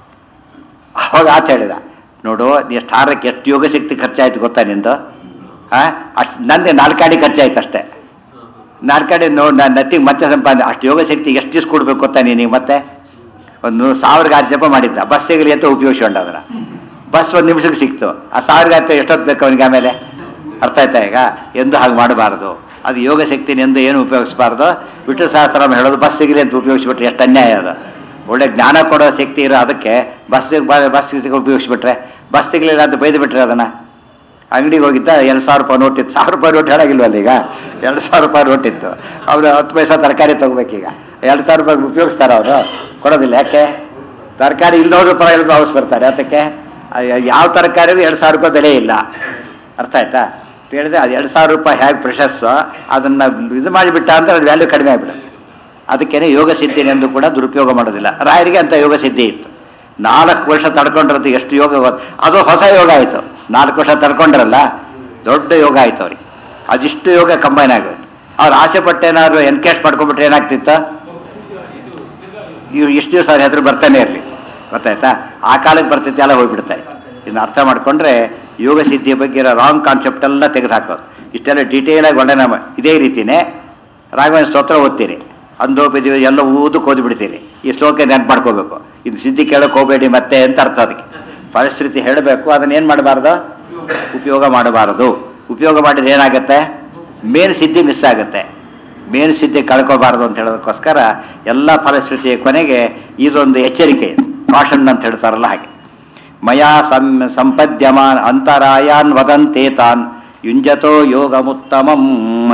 ಅವಾಗ ಆತ ಹೇಳಿದ, ನೋಡು ಎಷ್ಟು ಹಾರಕ್ಕೆ ಎಷ್ಟು ಯೋಗ ಶಕ್ತಿ ಖರ್ಚಾಯ್ತು ಗೊತ್ತಾ ನಿಂದು? ಹಾಂ, ಅಷ್ಟು ನಂದೇ ನಾಲ್ಕಾಡಿ ಖರ್ಚಾಯ್ತು ಅಷ್ಟೇ. ನಾಲ್ಕಾಡಿ ನೋಡಿ ನಾನು ನತ್ತಿಗೆ ಮತ್ತೆ ಸಂಪಾದನೆ. ಅಷ್ಟು ಯೋಗ ಶಕ್ತಿ ಎಷ್ಟು ದಿವ್ಸ ಕೊಡ್ಬೇಕು ಗೊತ್ತಾ ನೀನು? ಮತ್ತೆ ಒಂದು ಸಾವಿರ ಆರು ಜಪ ಮಾಡಿದ್ದ, ಬಸ್ ಸಿಗಲಿ ಅಂತ ಉಪಯೋಗಿಸ್ಕೊಂಡ ಅದನ್ನ. ಬಸ್ ಒಂದು ನಿಮಿಷಕ್ಕೆ ಸಿಕ್ತು. ಆ ಸಾವಿರ ಆಯ್ತು ಎಷ್ಟೊತ್ತು ಬೇಕು ಅವನಿಗೆ ಆಮೇಲೆ? ಅರ್ಥ ಆಯ್ತಾ ಈಗ? ಎಂದು ಹಾಗೆ ಮಾಡಬಾರ್ದು. ಅದು ಯೋಗ ಶಕ್ತಿನ ಎಂದು ಏನು ಉಪಯೋಗಿಸಬಾರ್ದು. ವಿಷ್ಣು ಸಹಸ್ರನಾಮ ಹೇಳೋದು ಬಸ್ ಸಿಗಲಿ ಅಂತ ಉಪಯೋಗಿಸ್ಬಿಟ್ರೆ ಎಷ್ಟು ಅನ್ಯಾಯ ಅದು. ಒಳ್ಳೆ ಜ್ಞಾನ ಕೊಡೋ ಶಕ್ತಿ ಇರೋ ಅದಕ್ಕೆ ಬಸ್ ಬಸ್ ಸಿಗ ಉಪಯೋಗಿಸ್ಬಿಟ್ರೆ, ಬಸ್ ಸಿಗಲಿಲ್ಲ ಅಂತ ಬೈದು ಬಿಟ್ರೆ ಅದನ್ನು. ಅಂಗಡಿಗೆ ಹೋಗಿದ್ದ, ಎರಡು ಸಾವಿರ ರೂಪಾಯಿ ನೋಟ್ ಇತ್ತು. ಸಾವಿರ ರೂಪಾಯಿ ನೋಟ್ ಹೇಳಾಗಿಲ್ವಲ್ಲ ಈಗ? ಎರಡು ಸಾವಿರ ರೂಪಾಯಿ ನೋಟ್ ಇತ್ತು. ಅವರು ಹತ್ತು ಪೈಸಾ ತರಕಾರಿ ತೊಗೋಬೇಕೀಗ. ಎರಡು ಸಾವಿರ ರೂಪಾಯಿ ಉಪಯೋಗಿಸ್ತಾರೆ ಅವರು? ಕೊಡೋದಿಲ್ಲ. ಯಾಕೆ? ತರಕಾರಿ ಇಲ್ಲದವ್ರು ಪರವಾಗಿಲ್ಲ ಹೌಸ್ ಬರ್ತಾರೆ. ಅದಕ್ಕೆ ಯಾವ ತರಕಾರಿಗೂ ಎರಡು ಸಾವಿರ ರೂಪಾಯಿ ಬೆಲೆ ಇಲ್ಲ. ಅರ್ಥ ಆಯ್ತಾ? ಹೇಳಿದ್ರೆ ಅದು ಎರಡು ಸಾವಿರ ರೂಪಾಯಿ ಹೇಗೆ ಪ್ರೆಷಸ್ಸು, ಅದನ್ನು ಇದು ಮಾಡಿಬಿಟ್ಟ ಅಂದರೆ ಅದು ವ್ಯಾಲ್ಯೂ ಕಡಿಮೆ ಆಗಿಬಿಡುತ್ತೆ. ಅದಕ್ಕೇನೆ ಯೋಗ ಸಿದ್ಧಿನೆಂದು ಕೂಡ ದುರುಪಯೋಗ ಮಾಡೋದಿಲ್ಲ. ರಾಯರಿಗೆ ಅಂತ ಯೋಗ ಸಿದ್ಧಿ ಇತ್ತು. ನಾಲ್ಕು ವರ್ಷ ತಡ್ಕೊಂಡಿರೋದು ಎಷ್ಟು ಯೋಗ, ಅದು ಹೊಸ ಯೋಗ ಆಯಿತು. ನಾಲ್ಕು ವರ್ಷ ತಡ್ಕೊಂಡ್ರಲ್ಲ, ದೊಡ್ಡ ಯೋಗ ಆಯಿತು ಅವ್ರಿಗೆ. ಅದಿಷ್ಟು ಯೋಗ ಕಂಬೈನ್ ಆಗೋಯ್ತು. ಅವ್ರು ಆಸೆ ಪಟ್ಟೇನಾದ್ರು ಎನ್ಕೇಶ್ ಮಾಡ್ಕೊಂಡ್ಬಿಟ್ರೆ ಏನಾಗ್ತಿತ್ತು? ಇವ್ರು ಇಷ್ಟು ದಿವಸ ಅವ್ರ ಹೆಸರು ಬರ್ತಾನೆ ಇರಲಿ, ಗೊತ್ತಾಯ್ತಾ? ಆ ಕಾಲಕ್ಕೆ ಬರ್ತಿತ್ತು, ಎಲ್ಲ ಹೋಗ್ಬಿಡ್ತಾ ಇತ್ತು. ಇದನ್ನ ಅರ್ಥ ಮಾಡ್ಕೊಂಡ್ರೆ ಯೋಗ ಸಿದ್ಧಿಯ ಬಗ್ಗೆ ಇರೋ ರಾಂಗ್ ಕಾನ್ಸೆಪ್ಟ್ ಎಲ್ಲ ತೆಗೆದುಹಾಕೋದು. ಇಷ್ಟೆಲ್ಲ ಡೀಟೇಲಾಗಿ ವರ್ಣನೆ ಮಾಡಿ ಇದೇ ರೀತಿಯೇ ರಾಘವೇಂದ್ರ ಸ್ತೋತ್ರ ಓದ್ತೀರಿ, ಅಂದೋಪದಿ ಎಲ್ಲ ಊದಕ್ಕೆ ಓದ್ಬಿಡ್ತೀರಿ. ಈ ಶ್ಲೋಕ ನೆನ್ಪು ಮಾಡ್ಕೋಬೇಕು. ಇದು ಸಿದ್ಧಿ ಕೇಳೋಕೆ ಹೋಗಬೇಡಿ ಮತ್ತೆ ಅಂತ ಅರ್ಥ. ಅದಕ್ಕೆ ಪರಿಸ್ಥಿತಿ ಹೇಳಬೇಕು, ಅದನ್ನೇನು ಮಾಡಬಾರ್ದು? ಉಪಯೋಗ ಮಾಡಬಾರದು. ಉಪಯೋಗ ಮಾಡಿದ್ರೆ ಏನಾಗುತ್ತೆ? ಮೇನ್ ಸಿದ್ಧಿ ಮಿಸ್ ಆಗುತ್ತೆ. ಮೇನ್ ಸಿದ್ಧಿ ಕಳ್ಕೋಬಾರ್ದು ಅಂತ ಹೇಳೋದಕ್ಕೋಸ್ಕರ ಎಲ್ಲ ಫಲಶ್ರುತಿಯ ಕೊನೆಗೆ ಇದೊಂದು ಎಚ್ಚರಿಕೆ, ಕಾಷನ್ ಅಂತ ಹೇಳ್ತಾರಲ್ಲ ಹಾಗೆ. ಮಯಾ ಸಂ ಸಂಪದ್ಯಮಾನ್ ಅಂತರಾಯಾನ್ ವದಂತೆ ತಾನ್ ಯುಂಜತೋ ಯೋಗಮುತ್ತಮಂ.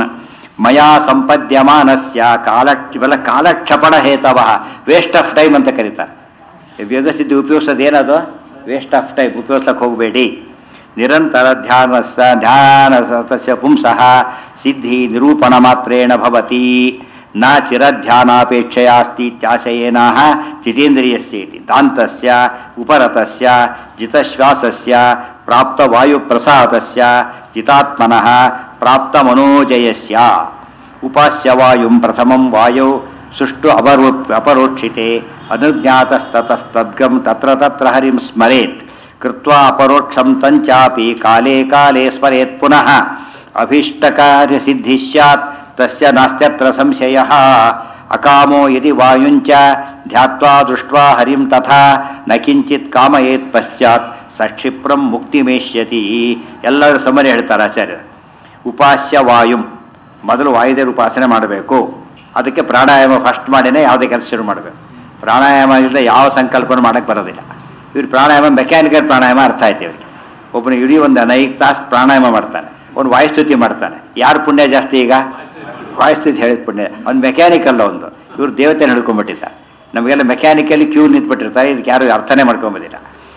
ಮಯಾ ಸಂಪದ್ಯಮಾನಸ್ಯ ಕಾಲ ಇವೆಲ್ಲ ಕಾಲಕ್ಷಪಣ ಹೇತವ, ವೇಸ್ಟ್ ಆಫ್ ಟೈಮ್ ಅಂತ ಕರೀತಾರೆ. ಯೋಗಸಿದ್ಧಿ ಉಪಯೋಗಿಸೋದು ಏನದು? Waste of time. ಉಪಯೋಗಿಸಕ್ಕೆ ಹೋಗಬೇಡಿ. ನಿರಂತರ ಧ್ಯಾನ ಧ್ಯಾನ ತಸ್ಯ ಪುಂಸಃ ಸಿದ್ಧಿ ನಿರೂಪಣ ಮಾತ್ರೇಣ ಭವತಿ ನ ಚಿರಧ್ಯಾನಾಪೇಕ್ಷೆಯಾಸ್ತಿ ಇತ್ಯಾಶಯೇನಃ ಚಿತೇಂದ್ರಿಯಸ್ಯೇತಿ. ದಾಂತಸ್ಯ ಉಪರತಸ್ಯ ಜಿತಶ್ವಾಸಸ್ಯ ಪ್ರಾಪ್ತ ವಾಯುಪ್ರಸಾದಸ್ಯ ಚಿತಾತ್ಮನಃ ಪ್ರಾಪ್ತ ಮನೋಜಯಸ್ಯ. ಉಪಾಸ್ಯ ವಾಯುಂ ಪ್ರಥಮಂ ವಾಯೌ ಸುಷ್ಟು ಅಪರೋ ಅಪರೋಕ್ಷಿತೆ ಅನುಜ್ಞಾತಸ್ತತಸ್ತದ್ಗಂ ತತ್ರ ತತ್ರ ಹರಿಂ ಸ್ಮರೇತ್ ಕೃತ್ವಾ ಅಪರೋಕ್ಷಂ ತಂಚಾಪಿ ಕಾಲೇ ಕಾಲೇ ಸ್ಮರೇತ್ ಪುನಃ ಅಭೀಷ್ಟಕಾರ್ಯ ಸಿದ್ಧಿ ಸ್ಯಾತ್ ತಸ್ಯ ನಾಸ್ತ್ಯತ್ರ ಸಂಶಯಃ. ಅಕಾಮೋ ಯದಿ ವಾಯುಂಚ ಧ್ಯಾತ್ವಾ ದೃಷ್ಟ್ವಾ ಹರಿಂ ತಥಾ ನ ಕಿಂಚಿತ್ ಕಾಮಯೇತ್ ಪಶ್ಚಾತ್ ಸಕ್ಷಿಪ್ರಂ ಮುಕ್ತಿಮೇಷ್ಯತಿ. ಎಲ್ಲರೂ ಸಮರಿ ಹೇಳ್ತಾರೆ ಆಚಾರ್ಯರು. ಉಪಾಸ್ಯ ವಾಯುಂ, ಮೊದಲು ವಾಯುದೇವರು ಉಪಾಸನೆ ಮಾಡಬೇಕು. ಅದಕ್ಕೆ ಪ್ರಾಣಾಯಾಮ ಫಸ್ಟ್ ಮಾಡಿನೇ ಯಾವುದೇ ಕೆಲಸ ಶುರು ಮಾಡಬೇಕು. ಪ್ರಾಣಾಯಾಮ ಇಲ್ಲದೆ ಯಾವ ಸಂಕಲ್ಪನೂ ಮಾಡೋಕ್ಕೆ ಬರೋದಿಲ್ಲ. ಇವ್ರು ಪ್ರಾಣಾಯಾಮ ಮೆಕ್ಯಾನಿಕಲ್ ಪ್ರಾಣಾಯಾಮ ಅರ್ಥ ಆಯ್ತು ಇವರಿಗೆ. ಒಬ್ಬನು ಇಡೀ ಒಂದು ನೈದು ತಾಸು ಪ್ರಾಣಾಯಾಮ ಮಾಡ್ತಾನೆ, ಒಂದು ವಾಯುಸ್ತುತಿ ಮಾಡ್ತಾನೆ. ಯಾರು ಪುಣ್ಯ ಜಾಸ್ತಿ? ಈಗ ವಾಯುಸ್ತುತಿ ಹೇಳಿದ ಪುಣ್ಯ. ಅವ್ನು ಮೆಕ್ಯಾನಿಕಲ್ ಒಂದು. ಇವ್ರು ದೇವತೆನ ಹಿಡ್ಕೊಂಡ್ಬಿಟ್ಟಿದ್ದ. ನಮಗೆಲ್ಲ ಮೆಕ್ಯಾನಿಕಲಿ ಕ್ಯೂ ನಿಂತ್ಬಿಟ್ಟಿರ್ತಾರೆ. ಇದಕ್ಕೆ ಯಾರು ಅರ್ಥನೇ ಮಾಡ್ಕೊಂಬೋದಿಲ್ಲ.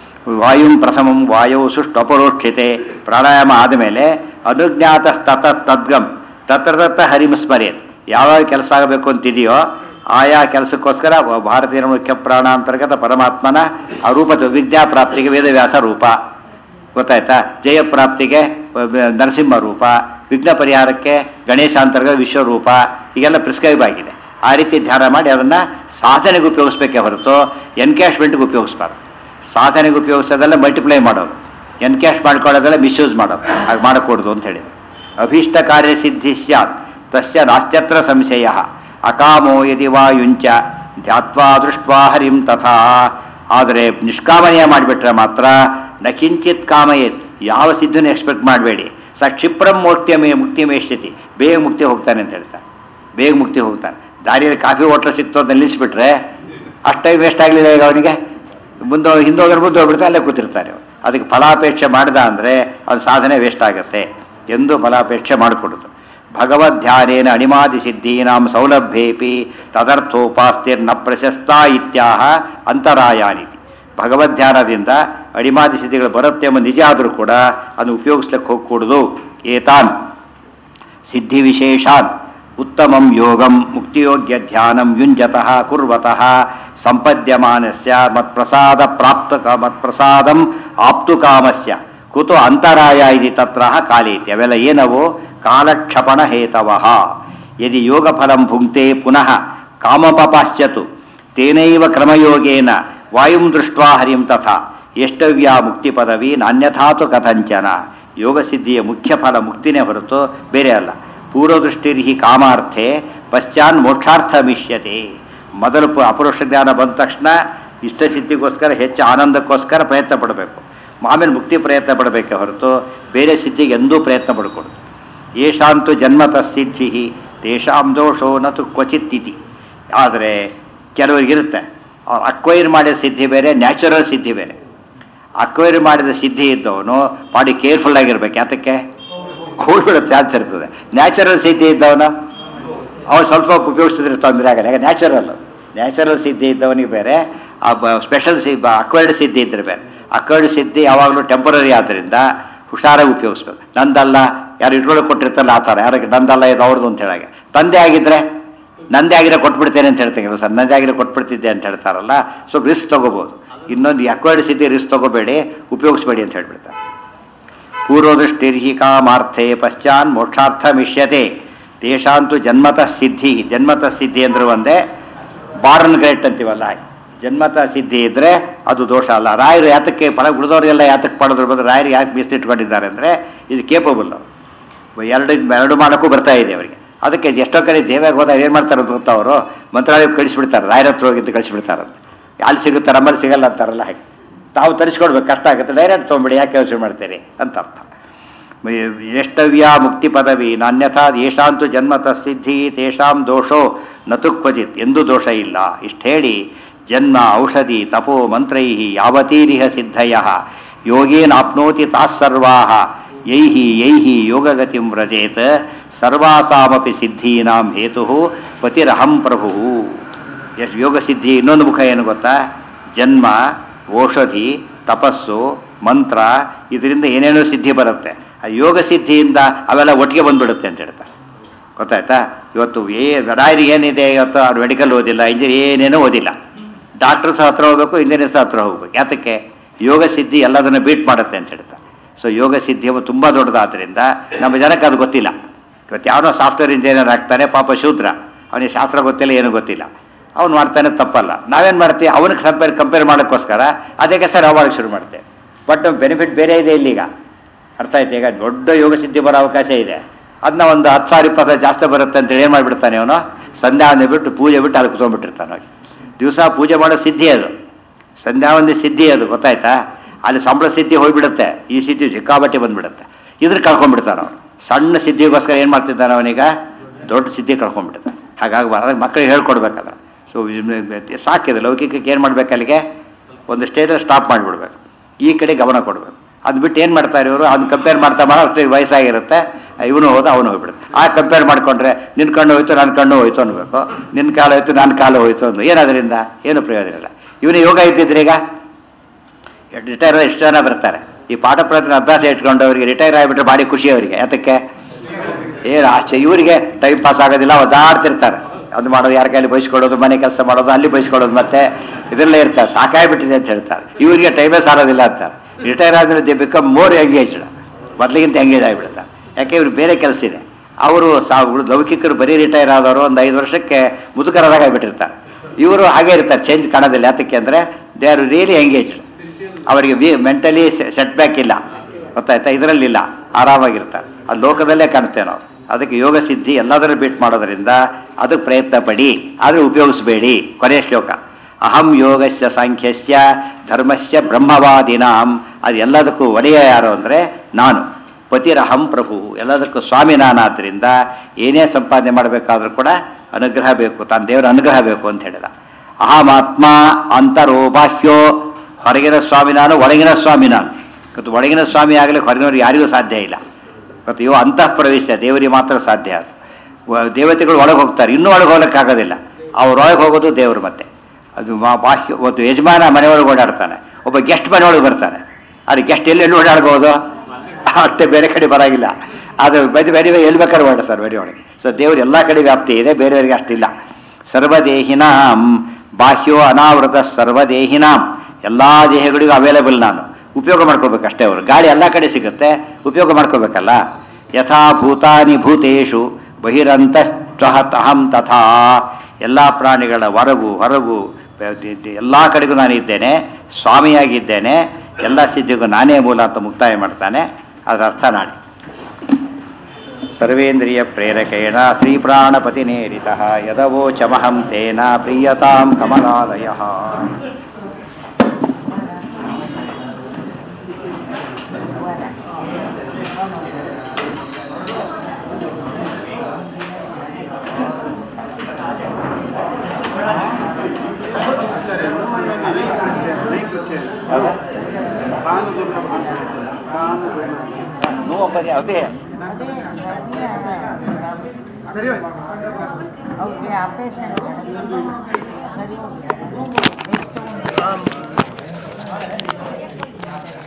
ವಾಯುಂ ಪ್ರಥಮಂ ವಾಯು ಸುಷ್ಟು ಅಪರೋಕ್ಷಿತೆ. ಪ್ರಾಣಾಯಾಮ ಆದಮೇಲೆ ಅನುಜ್ಞಾತ ತತ ತದ್ಗಂ ತತ್ರ ತತ್ತ ಹರಿಂ ಸ್ಮರೇತ್. ಯಾವಾಗ ಕೆಲಸ ಆಗಬೇಕು ಅಂತಿದೆಯೋ ಆಯಾ ಕೆಲಸಕ್ಕೋಸ್ಕರ ಭಾರತೀಯ ಮುಖ್ಯ ಪ್ರಾಣ ಅಂತರ್ಗತ ಪರಮಾತ್ಮನ ಆ ರೂಪ, ವಿದ್ಯಾ ಪ್ರಾಪ್ತಿಗೆ ವೇದವ್ಯಾಸ ರೂಪ, ಗೊತ್ತಾಯ್ತಾ? ಜಯ ಪ್ರಾಪ್ತಿಗೆ ನರಸಿಂಹ ರೂಪ, ವಿಘ್ನ ಪರಿಹಾರಕ್ಕೆ ಗಣೇಶಾಂತರ್ಗತ ವಿಶ್ವರೂಪ, ಈಗೆಲ್ಲ ಪ್ರಿಸ್ಕ್ರೈಬ್ ಆಗಿದೆ. ಆ ರೀತಿ ಧ್ಯಾನ ಮಾಡಿ ಅದನ್ನು ಸಾಧನೆಗೆ ಉಪಯೋಗಿಸ್ಬೇಕೇ ಹೊರತು ಎನ್ಕ್ಯಾಶ್ಮೆಂಟ್ಗೆ ಉಪಯೋಗಿಸ್ಬಾರ್ದು. ಸಾಧನೆಗೆ ಉಪಯೋಗಿಸೋದೆಲ್ಲ ಮಲ್ಟಿಪ್ಲೈ ಮಾಡೋದು, ಎನ್ಕ್ಯಾಶ್ ಮಾಡ್ಕೊಳ್ಳೋದೆಲ್ಲ ಮಿಸ್ಯೂಸ್ ಮಾಡೋದು. ಹಾಗೆ ಮಾಡக்கூಡದು ಅಂತ ಹೇಳಿದ್ರು. ಅಭೀಷ್ಟ ಕಾರ್ಯ ಸಿದ್ಧಿ ಸ್ಯಾತ್, ತಸ್ಯ ನಾಸ್ತ್ಯತ್ರ ಸಂಶಯ ಅಕಾಮೋ ಯದಿ ವಾ ಯುಂಚ ಧ್ಯಾತ್ವಾ ದೃಷ್ಟ್ವಾ ಹರಿಂ ತಥಾ. ಆದರೆ ನಿಷ್ಕಾಮನೆಯ ಮಾಡಿಬಿಟ್ರೆ ಮಾತ್ರ ನ ಕಿಂಚಿತ್ ಕಾಮಯೇತ್, ಯಾವ ಸಿದ್ಧನ ಎಕ್ಸ್ಪೆಕ್ಟ್ ಮಾಡಬೇಡಿ. ಸ ಕ್ಷಿಪ್ರಂ ಮುಕ್ತಿಯ ಮೇ ಮುಕ್ತಿ ಮೇಷ್ಯತಿ, ಬೇಗ ಮುಕ್ತಿ ಹೋಗ್ತಾನೆ ಅಂತ ಹೇಳ್ತಾರೆ. ಬೇಗ ಮುಕ್ತಿ ಹೋಗ್ತಾನೆ. ದಾರಿಯಲ್ಲಿ ಕಾಫಿ ಹೋಟ್ಲ್ ಸಿಕ್ತು ಅಂತ ನಿಲ್ಲಿಸ್ಬಿಟ್ರೆ ಅಷ್ಟು ಟೈಮ್ ವೇಸ್ಟ್ ಆಗಲಿಲ್ಲ ಈಗ ಅವನಿಗೆ. ಮುಂದೆ ಹಿಂದೋದ್ರೆ ಮುಂದೆ ಹೋಗ್ಬಿಡ್ತಾರೆ, ಅಲ್ಲೇ ಕೂತಿರ್ತಾರೆ. ಅದಕ್ಕೆ ಫಲಾಪೇಕ್ಷೆ ಮಾಡಿದ ಅಂದರೆ ಅವನ ಸಾಧನೆ ವೇಸ್ಟ್ ಆಗುತ್ತೆ ಎಂದು ಫಲಾಪೇಕ್ಷೆ ಮಾಡಿಕೊಡುದು. ಭಗವದ್ಧ್ಯಾನೇನ ಅಣಿಮಾದಿ ಸಿದ್ಧೀನಾಂ ಸೌಲಭ್ಯೇಪಿ ತದರ್ಥೋಪಾಸ್ತಿರ್ನ ಪ್ರಶಸ್ತ ಇತ್ಯಾಹ ಅಂತರಾಯಾನಿ. ಭಗವದ್ಧ್ಯಾನದಿಂದ ಅಣಿಮಾದಿ ಸಿದ್ಧಿಗಳು ಬರುತ್ತೆ ಎಂಬ ನಿಜ ಆದರೂ ಕೂಡ ಅದನ್ನು ಉಪಯೋಗಿಸ್ಲಿಕ್ಕೆ ಹೋಗ್ಕೂಡುದು. ಏತಾನ್ ಸಿದ್ಧಿ ವಿಶೇಷಾನ್ ಉತ್ತಮಂ ಯೋಗಂ ಮುಕ್ತಿಯೋಗ್ಯ ಧ್ಯಾನಂ ಯುಂಜತಃ ಕುರ್ವತಃ ಸಂಪದ್ಯಮಾನಸ್ಯ ಮತ್ಪ್ರಸಾದ ಪ್ರಾಪ್ತ ಮತ್ಪ್ರಸಾದಂ ಆಪ್ತು ಕಾಮಸ್ಯ ಕುತು ಅಂತರಾಯ ಇತಿ ತತ್ರ ಕಾಲೇತಿ. ಅವೆಲ್ಲ ಏನವು? ಕಾಲಕ್ಷಪಣ ಹೇತವಃ. ಯದಿ ಯೋಗಫಲಂ ಭುಂಕ್ತೆ ಪುನಃ ಕಾಮಪಪಾಶ್ಚತು ತೇನೈವ ಕ್ರಮಯೋಗೇನ ವಾಯುಂ ದೃಷ್ಟ್ವಾ ಹರಿಂ ತಥಾ ಎಷ್ಟವ್ಯ ಮುಕ್ತಿ ಪದವಿ ನಾನ್ಯಥಾತು ಕಥಂಚನ. ಯೋಗಸಿದ್ಧಿಯ ಮುಖ್ಯ ಫಲ ಮುಕ್ತಿನೇ ಹೊರತು ಬೇರೆ ಅಲ್ಲ. ಪೂರ್ವದೃಷ್ಟಿರ್ಹಿ ಕಾಮಾರ್ಥೆ ಪಶ್ಚಾನ್ ಮೋಕ್ಷಾರ್ಥ ಮಿಷ್ಯತೆ. ಮೊದಲು ಪ ಅಪರೋಕ್ಷ ಜ್ಞಾನ ಬಂದ ತಕ್ಷಣ ಇಷ್ಟಸಿದ್ಧಿಗೋಸ್ಕರ ಹೆಚ್ಚು ಆನಂದಕ್ಕೋಸ್ಕರ ಪ್ರಯತ್ನ ಪಡಬೇಕು. ಆಮೇಲೆ ಮುಕ್ತಿ ಪ್ರಯತ್ನ ಪಡಬೇಕೆ ಹೊರತು ಬೇರೆ ಸಿದ್ಧಿಗೆ ಎಂದೂ ಪ್ರಯತ್ನ ಪಡ್ಕೊಡುದು. ಯೇಷಾಂತು ಜನ್ಮತಃ ಸಿದ್ಧಿ ತೇಷಾಂ ದೋಷೋ ನತು ಕ್ವಚಿತ್ ಇತಿ. ಆದರೆ ಕೆಲವರಿಗಿರುತ್ತೆ, ಅವ್ರು ಅಕ್ವೈರ್ ಮಾಡಿದ ಸಿದ್ಧಿ ಬೇರೆ, ನ್ಯಾಚುರಲ್ ಸಿದ್ಧಿ ಬೇರೆ. ಅಕ್ವೈರ್ ಮಾಡಿದ ಸಿದ್ಧಿ ಇದ್ದವನು ಬಾಡಿ ಕೇರ್ಫುಲ್ ಆಗಿರ್ಬೇಕು. ಯಾತಕ್ಕೆ? ಕೂಡ್ಬಿಡುತ್ತೆ ಚಾನ್ಸ್ ಇರ್ತದೆ. ನ್ಯಾಚುರಲ್ ಸಿದ್ಧಿ ಇದ್ದವನು ಅವ್ನು ಸ್ವಲ್ಪ ಉಪಯೋಗಿಸಿದ್ರೆ ತೊಂದರೆ ಆಗಲ್ಲ. ಯಾಕೆ? ನ್ಯಾಚುರಲ್ ನ್ಯಾಚುರಲ್ ಸಿದ್ಧಿ ಇದ್ದವನಿಗೆ ಬೇರೆ, ಆ ಸ್ಪೆಷಲ್ ಸಿ ಅಕ್ವೈರ್ಡ್ ಸಿದ್ಧಿ ಇದ್ರೆ ಬೇರೆ. ಅಕ್ವೈರ್ಡ್ ಸಿದ್ಧಿ ಯಾವಾಗಲೂ ಟೆಂಪರರಿ ಆದ್ದರಿಂದ ಹುಷಾರಾಗಿ ಉಪಯೋಗಿಸ್ಬೇಕು. ನಂದಲ್ಲ, ಯಾರು ಇಟ್ಕೊಳ್ಳೋಕೆ ಕೊಟ್ಟಿರ್ತಾರಲ್ಲ ಆ ಥರ, ಯಾರಿಗೆ ನಂದಲ್ಲ ಇದು ಅವ್ರದ್ದು ಅಂತ ಹೇಳಾಗೆ. ತಂದೆ ಆಗಿದ್ರೆ ನಂದೇ ಆಗಿರೋ ಕೊಟ್ಬಿಡ್ತೇನೆ ಅಂತ ಹೇಳ್ತೇವೆ ಸರ್, ನಂದೇ ಆಗಿರೋ ಕೊಟ್ಬಿಡ್ತಿದ್ದೆ ಅಂತ ಹೇಳ್ತಾರಲ್ಲ. ಸ್ವಲ್ಪ ರಿಸ್ಕ್ ತೊಗೋಬೋದು. ಇನ್ನೊಂದು ಅಕ್ವೈರ್ಡ್ ಸಿದ್ಧಿ ರಿಸ್ಕ್ ತೊಗೋಬೇಡಿ, ಉಪಯೋಗಿಸ್ಬೇಡಿ ಅಂತ ಹೇಳ್ಬಿಡ್ತಾರೆ. ಪೂರ್ವದೃಷ್ಟಿರ್ಹಿ ಕಾಮಾರ್ಥೆ ಪಶ್ಚಾನ್ ಮೋಕ್ಷಾರ್ಥ ಮಿಷ್ಯತೆ ತೇಷಾಂತು ಜನ್ಮತಃ ಸಿದ್ಧಿ. ಜನ್ಮತಃ ಸಿದ್ಧಿ ಅಂದ್ರೆ ಒಂದೇ, ಬಾರ್ನ್ ಗ್ರೇಟ್ ಅಂತೀವಲ್ಲ, ಜನ್ಮತಃ ಸಿದ್ಧಿ ಇದ್ರೆ ಅದು ದೋಷ ಅಲ್ಲ. ರಾಯರು ಯಾತಕ್ಕೆ ಫಲ ಉಳಿದವರಿಗೆಲ್ಲ ಯಾತಕ್ಕೆ ಪಡೆದ್ರು ಬಂದ್ರೆ ರಾಯರು ಯಾಕೆ ಮೀಸಲಿಟ್ಕೊಂಡಿದ್ದಾರೆ ಅಂದರೆ ಇದು ಕೇಪಬಲ್. ಎರಡು ಎರಡು ಮಾಡೋಕ್ಕೂ ಬರ್ತಾ ಇದೆ ಅವರಿಗೆ. ಅದಕ್ಕೆ ಎಷ್ಟೋ ಕಡೆ ದೇವ್ಯಾಗ ಹೋದಾಗ ಏನು ಮಾಡ್ತಾರೆ ಅಂತ ಗೊತ್ತಾ, ಅವರು ಮಂತ್ರಾಲಯಕ್ಕೆ ಕಳಿಸ್ಬಿಡ್ತಾರೆ, ರಾಯರ ಹತ್ರ ಹೋಗಿದ್ದು ಕಳಿಸ್ಬಿಡ್ತಾರಂತೆ. ಅಲ್ಲಿ ಸಿಗುತ್ತೆ ನಮ್ಮಲ್ಲಿ ಸಿಗಲ್ಲ ಅಂತಾರಲ್ಲ, ಹಾಗೆ ತಾವು ತರಿಸ್ಕೊಡ್ಬೇಕು, ಕಷ್ಟ ಆಗುತ್ತೆ. ಡೈರೆಕ್ಟ್ ತೊಗೊಂಬಿಡಿ, ಯಾಕೆ ಯೋಚನೆ ಮಾಡ್ತೀರಿ ಅಂತ ಅರ್ಥ. ಎಷ್ಟವ್ಯ ಮುಕ್ತಿ ಪದವಿ ನಾನ್ಯಥಾ ಯೇಷಾಂತು ಜನ್ಮತಃ ಸಿದ್ಧಿ ತೇಷಾಂ ದೋಷೋ ನತು ಕ್ವಚಿತ್, ಎಂದೂ ದೋಷ ಇಲ್ಲ. ಇಷ್ಟು ಹೇಳಿ ಜನ್ಮ ಔಷಧಿ ತಪೋ ಮಂತ್ರೈ ಯಾವತೀರಿಹ ಸಿದ್ಧಯ ಯೋಗೇನಾಪ್ನೋತಿ ತಾಸ್ಸರ್ವಾಹ ಯೈಹಿ ಯೈಹಿ ಯೋಗಗತಿಂ ವ್ರಜೇತ್ ಸರ್ವಾಸಾಮಪಿ ಸಿದ್ಧೀನಾಂ ಹೇತು ಪತಿರಹಂ ಪ್ರಭು. ಎಷ್ಟು ಯೋಗ ಸಿದ್ಧಿ ಇನ್ನೊಂದು ಮುಖ ಏನು ಗೊತ್ತಾ? ಜನ್ಮ, ಔಷಧಿ, ತಪಸ್ಸು, ಮಂತ್ರ, ಇದರಿಂದ ಏನೇನೋ ಸಿದ್ಧಿ ಬರುತ್ತೆ. ಆ ಯೋಗ ಸಿದ್ಧಿಯಿಂದ ಅವೆಲ್ಲ ಒಟ್ಟಿಗೆ ಬಂದ್ಬಿಡುತ್ತೆ ಅಂತ ಹೇಳ್ತಾರೆ. ಗೊತ್ತಾಯ್ತಾ? ಇವತ್ತು ಏ ರಾಯರಿಗೆ ಏನಿದೆ, ಇವತ್ತು ಅವ್ರು ಮೆಡಿಕಲ್ ಓದಿಲ್ಲ, ಇಂಜಿನಿಯರ್ ಏನೇನೋ ಓದಿಲ್ಲ, ಡಾಕ್ಟರ್ಸ್ ಹತ್ರ ಹೋಗ್ಬೇಕು, ಇಂಜಿನಿಯರ್ಸ್ ಹತ್ರ ಹೋಗ್ಬೇಕು. ಯಾತಕ್ಕೆ? ಯೋಗ ಸಿದ್ಧಿ ಎಲ್ಲದನ್ನು ಬೀಟ್ ಮಾಡುತ್ತೆ ಅಂತ ಹೇಳ್ತಾರೆ. ಸೊ ಯೋಗ ಸಿದ್ಧಿ ತುಂಬ ದೊಡ್ಡದಾದ್ರಿಂದ ನಮ್ಮ ಜನಕ್ಕೆ ಅದು ಗೊತ್ತಿಲ್ಲ. ಇವತ್ತು ಯಾವನೋ ಸಾಫ್ಟ್ವೇರ್ ಇಂಜಿನಿಯರ್ ಆಗ್ತಾನೆ, ಪಾಪ ಶೂದ್ರ, ಅವನಿಗೆ ಶಾಸ್ತ್ರ ಗೊತ್ತಿಲ್ಲ, ಏನೂ ಗೊತ್ತಿಲ್ಲ, ಅವ್ನು ಮಾಡ್ತಾನೆ, ತಪ್ಪಲ್ಲ. ನಾವೇನು ಮಾಡ್ತೀವಿ, ಅವನಿಗೆ ಕಂಪೇರ್ ಕಂಪೇರ್ ಮಾಡೋಕ್ಕೋಸ್ಕರ ಅದಕ್ಕೆ ಸರ್ ನಾವು ಮಾಡೋಕ್ಕೆ ಶುರು ಮಾಡ್ತೇವೆ. ಬಟ್ ಬೆನಿಫಿಟ್ ಬೇರೆ ಇದೆ ಇಲ್ಲೀಗ. ಅರ್ಥ ಆಯ್ತು? ಈಗ ದೊಡ್ಡ ಯೋಗ ಸಿದ್ಧಿ ಬರೋ ಅವಕಾಶ ಇದೆ. ಅದನ್ನ ಒಂದು ಹತ್ತು ಸಾವಿರ ಇಪ್ಪತ್ತು ಜಾಸ್ತಿ ಬರುತ್ತೆ ಅಂತೇಳಿ ಏನು ಮಾಡಿಬಿಡ್ತಾನೆ ಅವನು, ಸಂಧ್ಯಾವಂದಿ ಬಿಟ್ಟು ಪೂಜೆ ಬಿಟ್ಟು ಅಲ್ಲಿ ಕುತ್ಕೊಂಡ್ಬಿಟ್ಟಿರ್ತಾನೆ. ಹೋಗಿ ದಿವಸ ಪೂಜೆ ಮಾಡೋ ಸಿದ್ಧಿ ಅದು, ಸಂಧ್ಯಾವಂದಿ ಸಿದ್ಧಿ ಅದು. ಗೊತ್ತಾಯ್ತಾ? ಅಲ್ಲಿ ಸಂಬಳ ಸಿದ್ಧಿ ಹೋಗ್ಬಿಡುತ್ತೆ, ಈ ಸಿದ್ಧಿ ಸಿಕ್ಕಾಬಟ್ಟೆ ಬಂದ್ಬಿಡುತ್ತೆ. ಇದ್ರ ಕಳ್ಕೊಂಡ್ಬಿಡ್ತಾನೆ ಅವನು. ಸಣ್ಣ ಸಿದ್ಧಿಗೋಸ್ಕರ ಏನು ಮಾಡ್ತಿದ್ದಾನೆ ಅವನೀಗ, ದೊಡ್ಡ ಸಿದ್ಧಿ ಕಳ್ಕೊಂಡ್ಬಿಡ್ತಾನೆ. ಹಾಗಾಗಿ ಅದಕ್ಕೆ ಮಕ್ಕಳಿಗೆ ಹೇಳ್ಕೊಡ್ಬೇಕಲ್ಲ. ಸೊ ಸಾಕಿದೆ ಲೌಕಿಕಕ್ಕೆ ಏನು ಮಾಡ್ಬೇಕು, ಅಲ್ಲಿಗೆ ಒಂದು ಸ್ಟೇಜಲ್ಲಿ ಸ್ಟಾಪ್ ಮಾಡಿಬಿಡ್ಬೇಕು, ಈ ಕಡೆ ಗಮನ ಕೊಡಬೇಕು. ಅದು ಬಿಟ್ಟು ಏನು ಮಾಡ್ತಾರೆ ಇವರು, ಅದನ್ನ ಕಂಪೇರ್ ಮಾಡ್ತಾ ಮಾಡೋ ವಯಸ್ಸಾಗಿರುತ್ತೆ, ಇವನು ಹೋದ ಅವನು ಹೋಗ್ಬಿಡುತ್ತೆ. ಆ ಕಂಪೇರ್ ಮಾಡಿಕೊಂಡ್ರೆ ನಿನ್ನ ಕಣ್ಣು ಹೋಯ್ತು ನನ್ನ ಕಣ್ಣು ಹೋಯ್ತು ಅನ್ಬೇಕು, ನಿನ್ನ ಕಾಲ ಹೋಯ್ತು ನನ್ನ ಕಾಲು ಹೋಯ್ತು ಅಂದು ಏನಾದ್ರಿಂದ ಏನು ಪ್ರಯೋಜನ ಇಲ್ಲ. ಇವನು ಯೋಗ ಇದ್ದಿದ್ರೆ ಈಗ ರಿಟೈರ್ ಎಷ್ಟು ಜನ ಬರ್ತಾರೆ. ಈ ಪಾಠ ಪ್ರಯತ್ನ ಅಭ್ಯಾಸ ಇಟ್ಕೊಂಡು ಅವರಿಗೆ ರಿಟೈರ್ ಆಗಿಬಿಟ್ರೆ ಭಾರಿ ಖುಷಿ ಅವರಿಗೆ. ಯಾತಕ್ಕೆ? ಏನು ಆಶ್ಚರ್ಯ, ಇವರಿಗೆ ಟೈಮ್ ಪಾಸ್ ಆಗೋದಿಲ್ಲ, ಒದ್ದಾಡ್ತಿರ್ತಾರೆ. ಅದು ಮಾಡೋದು, ಯಾರ ಕೈಲಿ ಬಯಸ್ಕೊಳ್ಳೋದು, ಮನೆ ಕೆಲಸ ಮಾಡೋದು, ಅಲ್ಲಿ ಬಯಸ್ಕೊಳ್ಳೋದು, ಮತ್ತೆ ಇದೆಲ್ಲ ಇರ್ತಾರೆ. ಸಾಕಾಗ್ಬಿಟ್ಟಿದೆ ಅಂತ ಹೇಳ್ತಾರೆ. ಇವರಿಗೆ ಟೈಮೇ ಸಾರೋದಿಲ್ಲ ಅಂತಾರೆ. ರಿಟೈರ್ ಆದಮೇಲೆ ದೇ ಬಿಕಮ್ ಮೋರ್ ಎಂಗೇಜ್ಡ್, ಮೊದಲಿಗಿಂತ ಎಂಗೇಜ್ ಆಗಿಬಿಡುತ್ತಾರೆ. ಯಾಕೆ ಇವ್ರು ಬೇರೆ ಕೆಲಸ ಇದೆ. ಅವರು ಸಾ ಲೌಕಿಕರು ಬರೀ ರಿಟೈರ್ ಆದವರು ಒಂದು ಐದು ವರ್ಷಕ್ಕೆ ಮುದುಕರಾದಾಗ ಆಗಿಬಿಟ್ಟಿರ್ತಾರೆ. ಇವರು ಹಾಗೆ ಇರ್ತಾರೆ, ಚೇಂಜ್ ಕಾಣೋದಿಲ್ಲ. ಯಾತಕ್ಕೆ ಅಂದರೆ ದೇ ಆರ್ ರಿಯಲಿ ಎಂಗೇಜ್ಡ್. ಅವರಿಗೆ ವಿ ಮೆಂಟಲಿ ಸೆಟ್ ಬ್ಯಾಕ್ ಇಲ್ಲ. ಗೊತ್ತಾಯ್ತಾ? ಇದರಲ್ಲಿಲ್ಲ, ಆರಾಮಾಗಿರ್ತಾರೆ. ಅದು ಲೋಕದಲ್ಲೇ ಕಾಣ್ತೇವೆ ನಾವು. ಅದಕ್ಕೆ ಯೋಗ ಸಿದ್ಧಿ ಎಲ್ಲದರಲ್ಲೂ ಬಿಟ್ಟು ಮಾಡೋದರಿಂದ ಅದಕ್ಕೆ ಪ್ರಯತ್ನ ಪಡಿ, ಆದರೆ ಉಪಯೋಗಿಸಬೇಡಿ. ಕೊನೆಯ ಶ್ಲೋಕ, ಅಹಂ ಯೋಗಸ್ಯ ಸಾಂಖ್ಯಸ್ಯ ಧರ್ಮಸ್ಯ ಬ್ರಹ್ಮವಾದಿನಾಂ. ಅದು ಎಲ್ಲದಕ್ಕೂ ಒಡೆಯ ಯಾರು ಅಂದರೆ ನಾನು. ಪತಿರಹಂ ಪ್ರಭು, ಎಲ್ಲದಕ್ಕೂ ಸ್ವಾಮಿ ನಾನಾದ್ದರಿಂದ ಏನೇ ಸಂಪಾದನೆ ಮಾಡಬೇಕಾದ್ರೂ ಕೂಡ ಅನುಗ್ರಹ ಬೇಕು, ತಾನು ದೇವರ ಅನುಗ್ರಹ ಬೇಕು ಅಂತ ಹೇಳಿದ. ಅಹಮಾತ್ಮ ಅಂತರೋ ಬಾಹ್ಯೋ, ಹೊರಗಿನ ಸ್ವಾಮಿ ನಾನು, ಒಳಗಿನ ಸ್ವಾಮಿ ನಾನು. ಮತ್ತು ಒಳಗಿನ ಸ್ವಾಮಿ ಆಗಲಿ ಹೊರಗಿನವ್ರಿಗೆ ಯಾರಿಗೂ ಸಾಧ್ಯ ಇಲ್ಲ. ಮತ್ತು ಇವು ಅಂತಃ ಪ್ರವೇಶ ದೇವರಿಗೆ ಮಾತ್ರ ಸಾಧ್ಯ. ಅದು ದೇವತೆಗಳು ಒಳಗೆ ಹೋಗ್ತಾರೆ, ಇನ್ನೂ ಒಳಗೆ ಹೋಗ್ಲಿಕ್ಕಾಗೋದಿಲ್ಲ. ಅವ್ರೊಳಗೆ ಹೋಗೋದು ದೇವರು. ಮತ್ತೆ ಅದು ಮಾ ಬಾಹ್ಯ ಒಂದು ಯಜಮಾನ ಮನೆಯೊಳಗೆ ಓಡಾಡ್ತಾನೆ, ಒಬ್ಬ ಗೆಸ್ಟ್ ಮನೆಯೊಳಗೆ ಬರ್ತಾನೆ. ಅದು ಗೆಸ್ಟ್ ಎಲ್ಲೆಲ್ಲಿ ಓಡಾಡ್ಬೋದು, ಅಷ್ಟೇ, ಬೇರೆ ಕಡೆ ಬರೋಂಗಿಲ್ಲ. ಅದು ಬೇರೆ ಬೇರೆ ಎಲ್ಲಿ ಬೇಕಾದ್ರೆ ಓಡಾಡ್ತಾರೆ ಮನೆಯೊಳಗೆ. ಸೊ ದೇವರು ಎಲ್ಲ ಕಡೆ ವ್ಯಾಪ್ತಿ ಇದೆ, ಬೇರೆಯವರಿಗೆ ಅಷ್ಟಿಲ್ಲ. ಸರ್ವದೇಹಿನಾಂ ಬಾಹ್ಯೋ ಅನಾವೃತ ಸರ್ವದೇಹಿನಾಂ, ಎಲ್ಲ ದೇಹಗಳಿಗೂ ಅವೈಲೇಬಲ್ ನಾನು. ಉಪಯೋಗ ಮಾಡ್ಕೋಬೇಕಷ್ಟೇ. ಅವರು ಗಾಳಿ ಎಲ್ಲ ಕಡೆ ಸಿಗುತ್ತೆ, ಉಪಯೋಗ ಮಾಡ್ಕೋಬೇಕಲ್ಲ. ಯಥಾ ಭೂತಾನಿ ಭೂತೇಶು ಬಹಿರಂತಹಂ ತಥಾ, ಎಲ್ಲ ಪ್ರಾಣಿಗಳ ಹೊರಗು ಹೊರಗು ಎಲ್ಲ ಕಡೆಗೂ ನಾನಿದ್ದೇನೆ, ಸ್ವಾಮಿಯಾಗಿದ್ದೇನೆ, ಎಲ್ಲ ಸಿದ್ಧಿಗೂ ನಾನೇ ಮೂಲ ಅಂತ ಮುಕ್ತಾಯ ಮಾಡ್ತಾನೆ. ಅದರ ಅರ್ಥ ನಾಡಿ. ಸರ್ವೇಂದ್ರಿಯ ಪ್ರೇರಕೇಣ ಶ್ರೀ ಪ್ರಾಣಪತಿ ನೇರಿತಃ ಯದವೋಚಮಹಂ ತೇನ ಪ್ರೀಯತಾಂ ಕಮಲಾಲಯಃ. ಅದೇ ಸರಿ ಓಕೆ ಆಪರೇಷನ್ ಸರಿ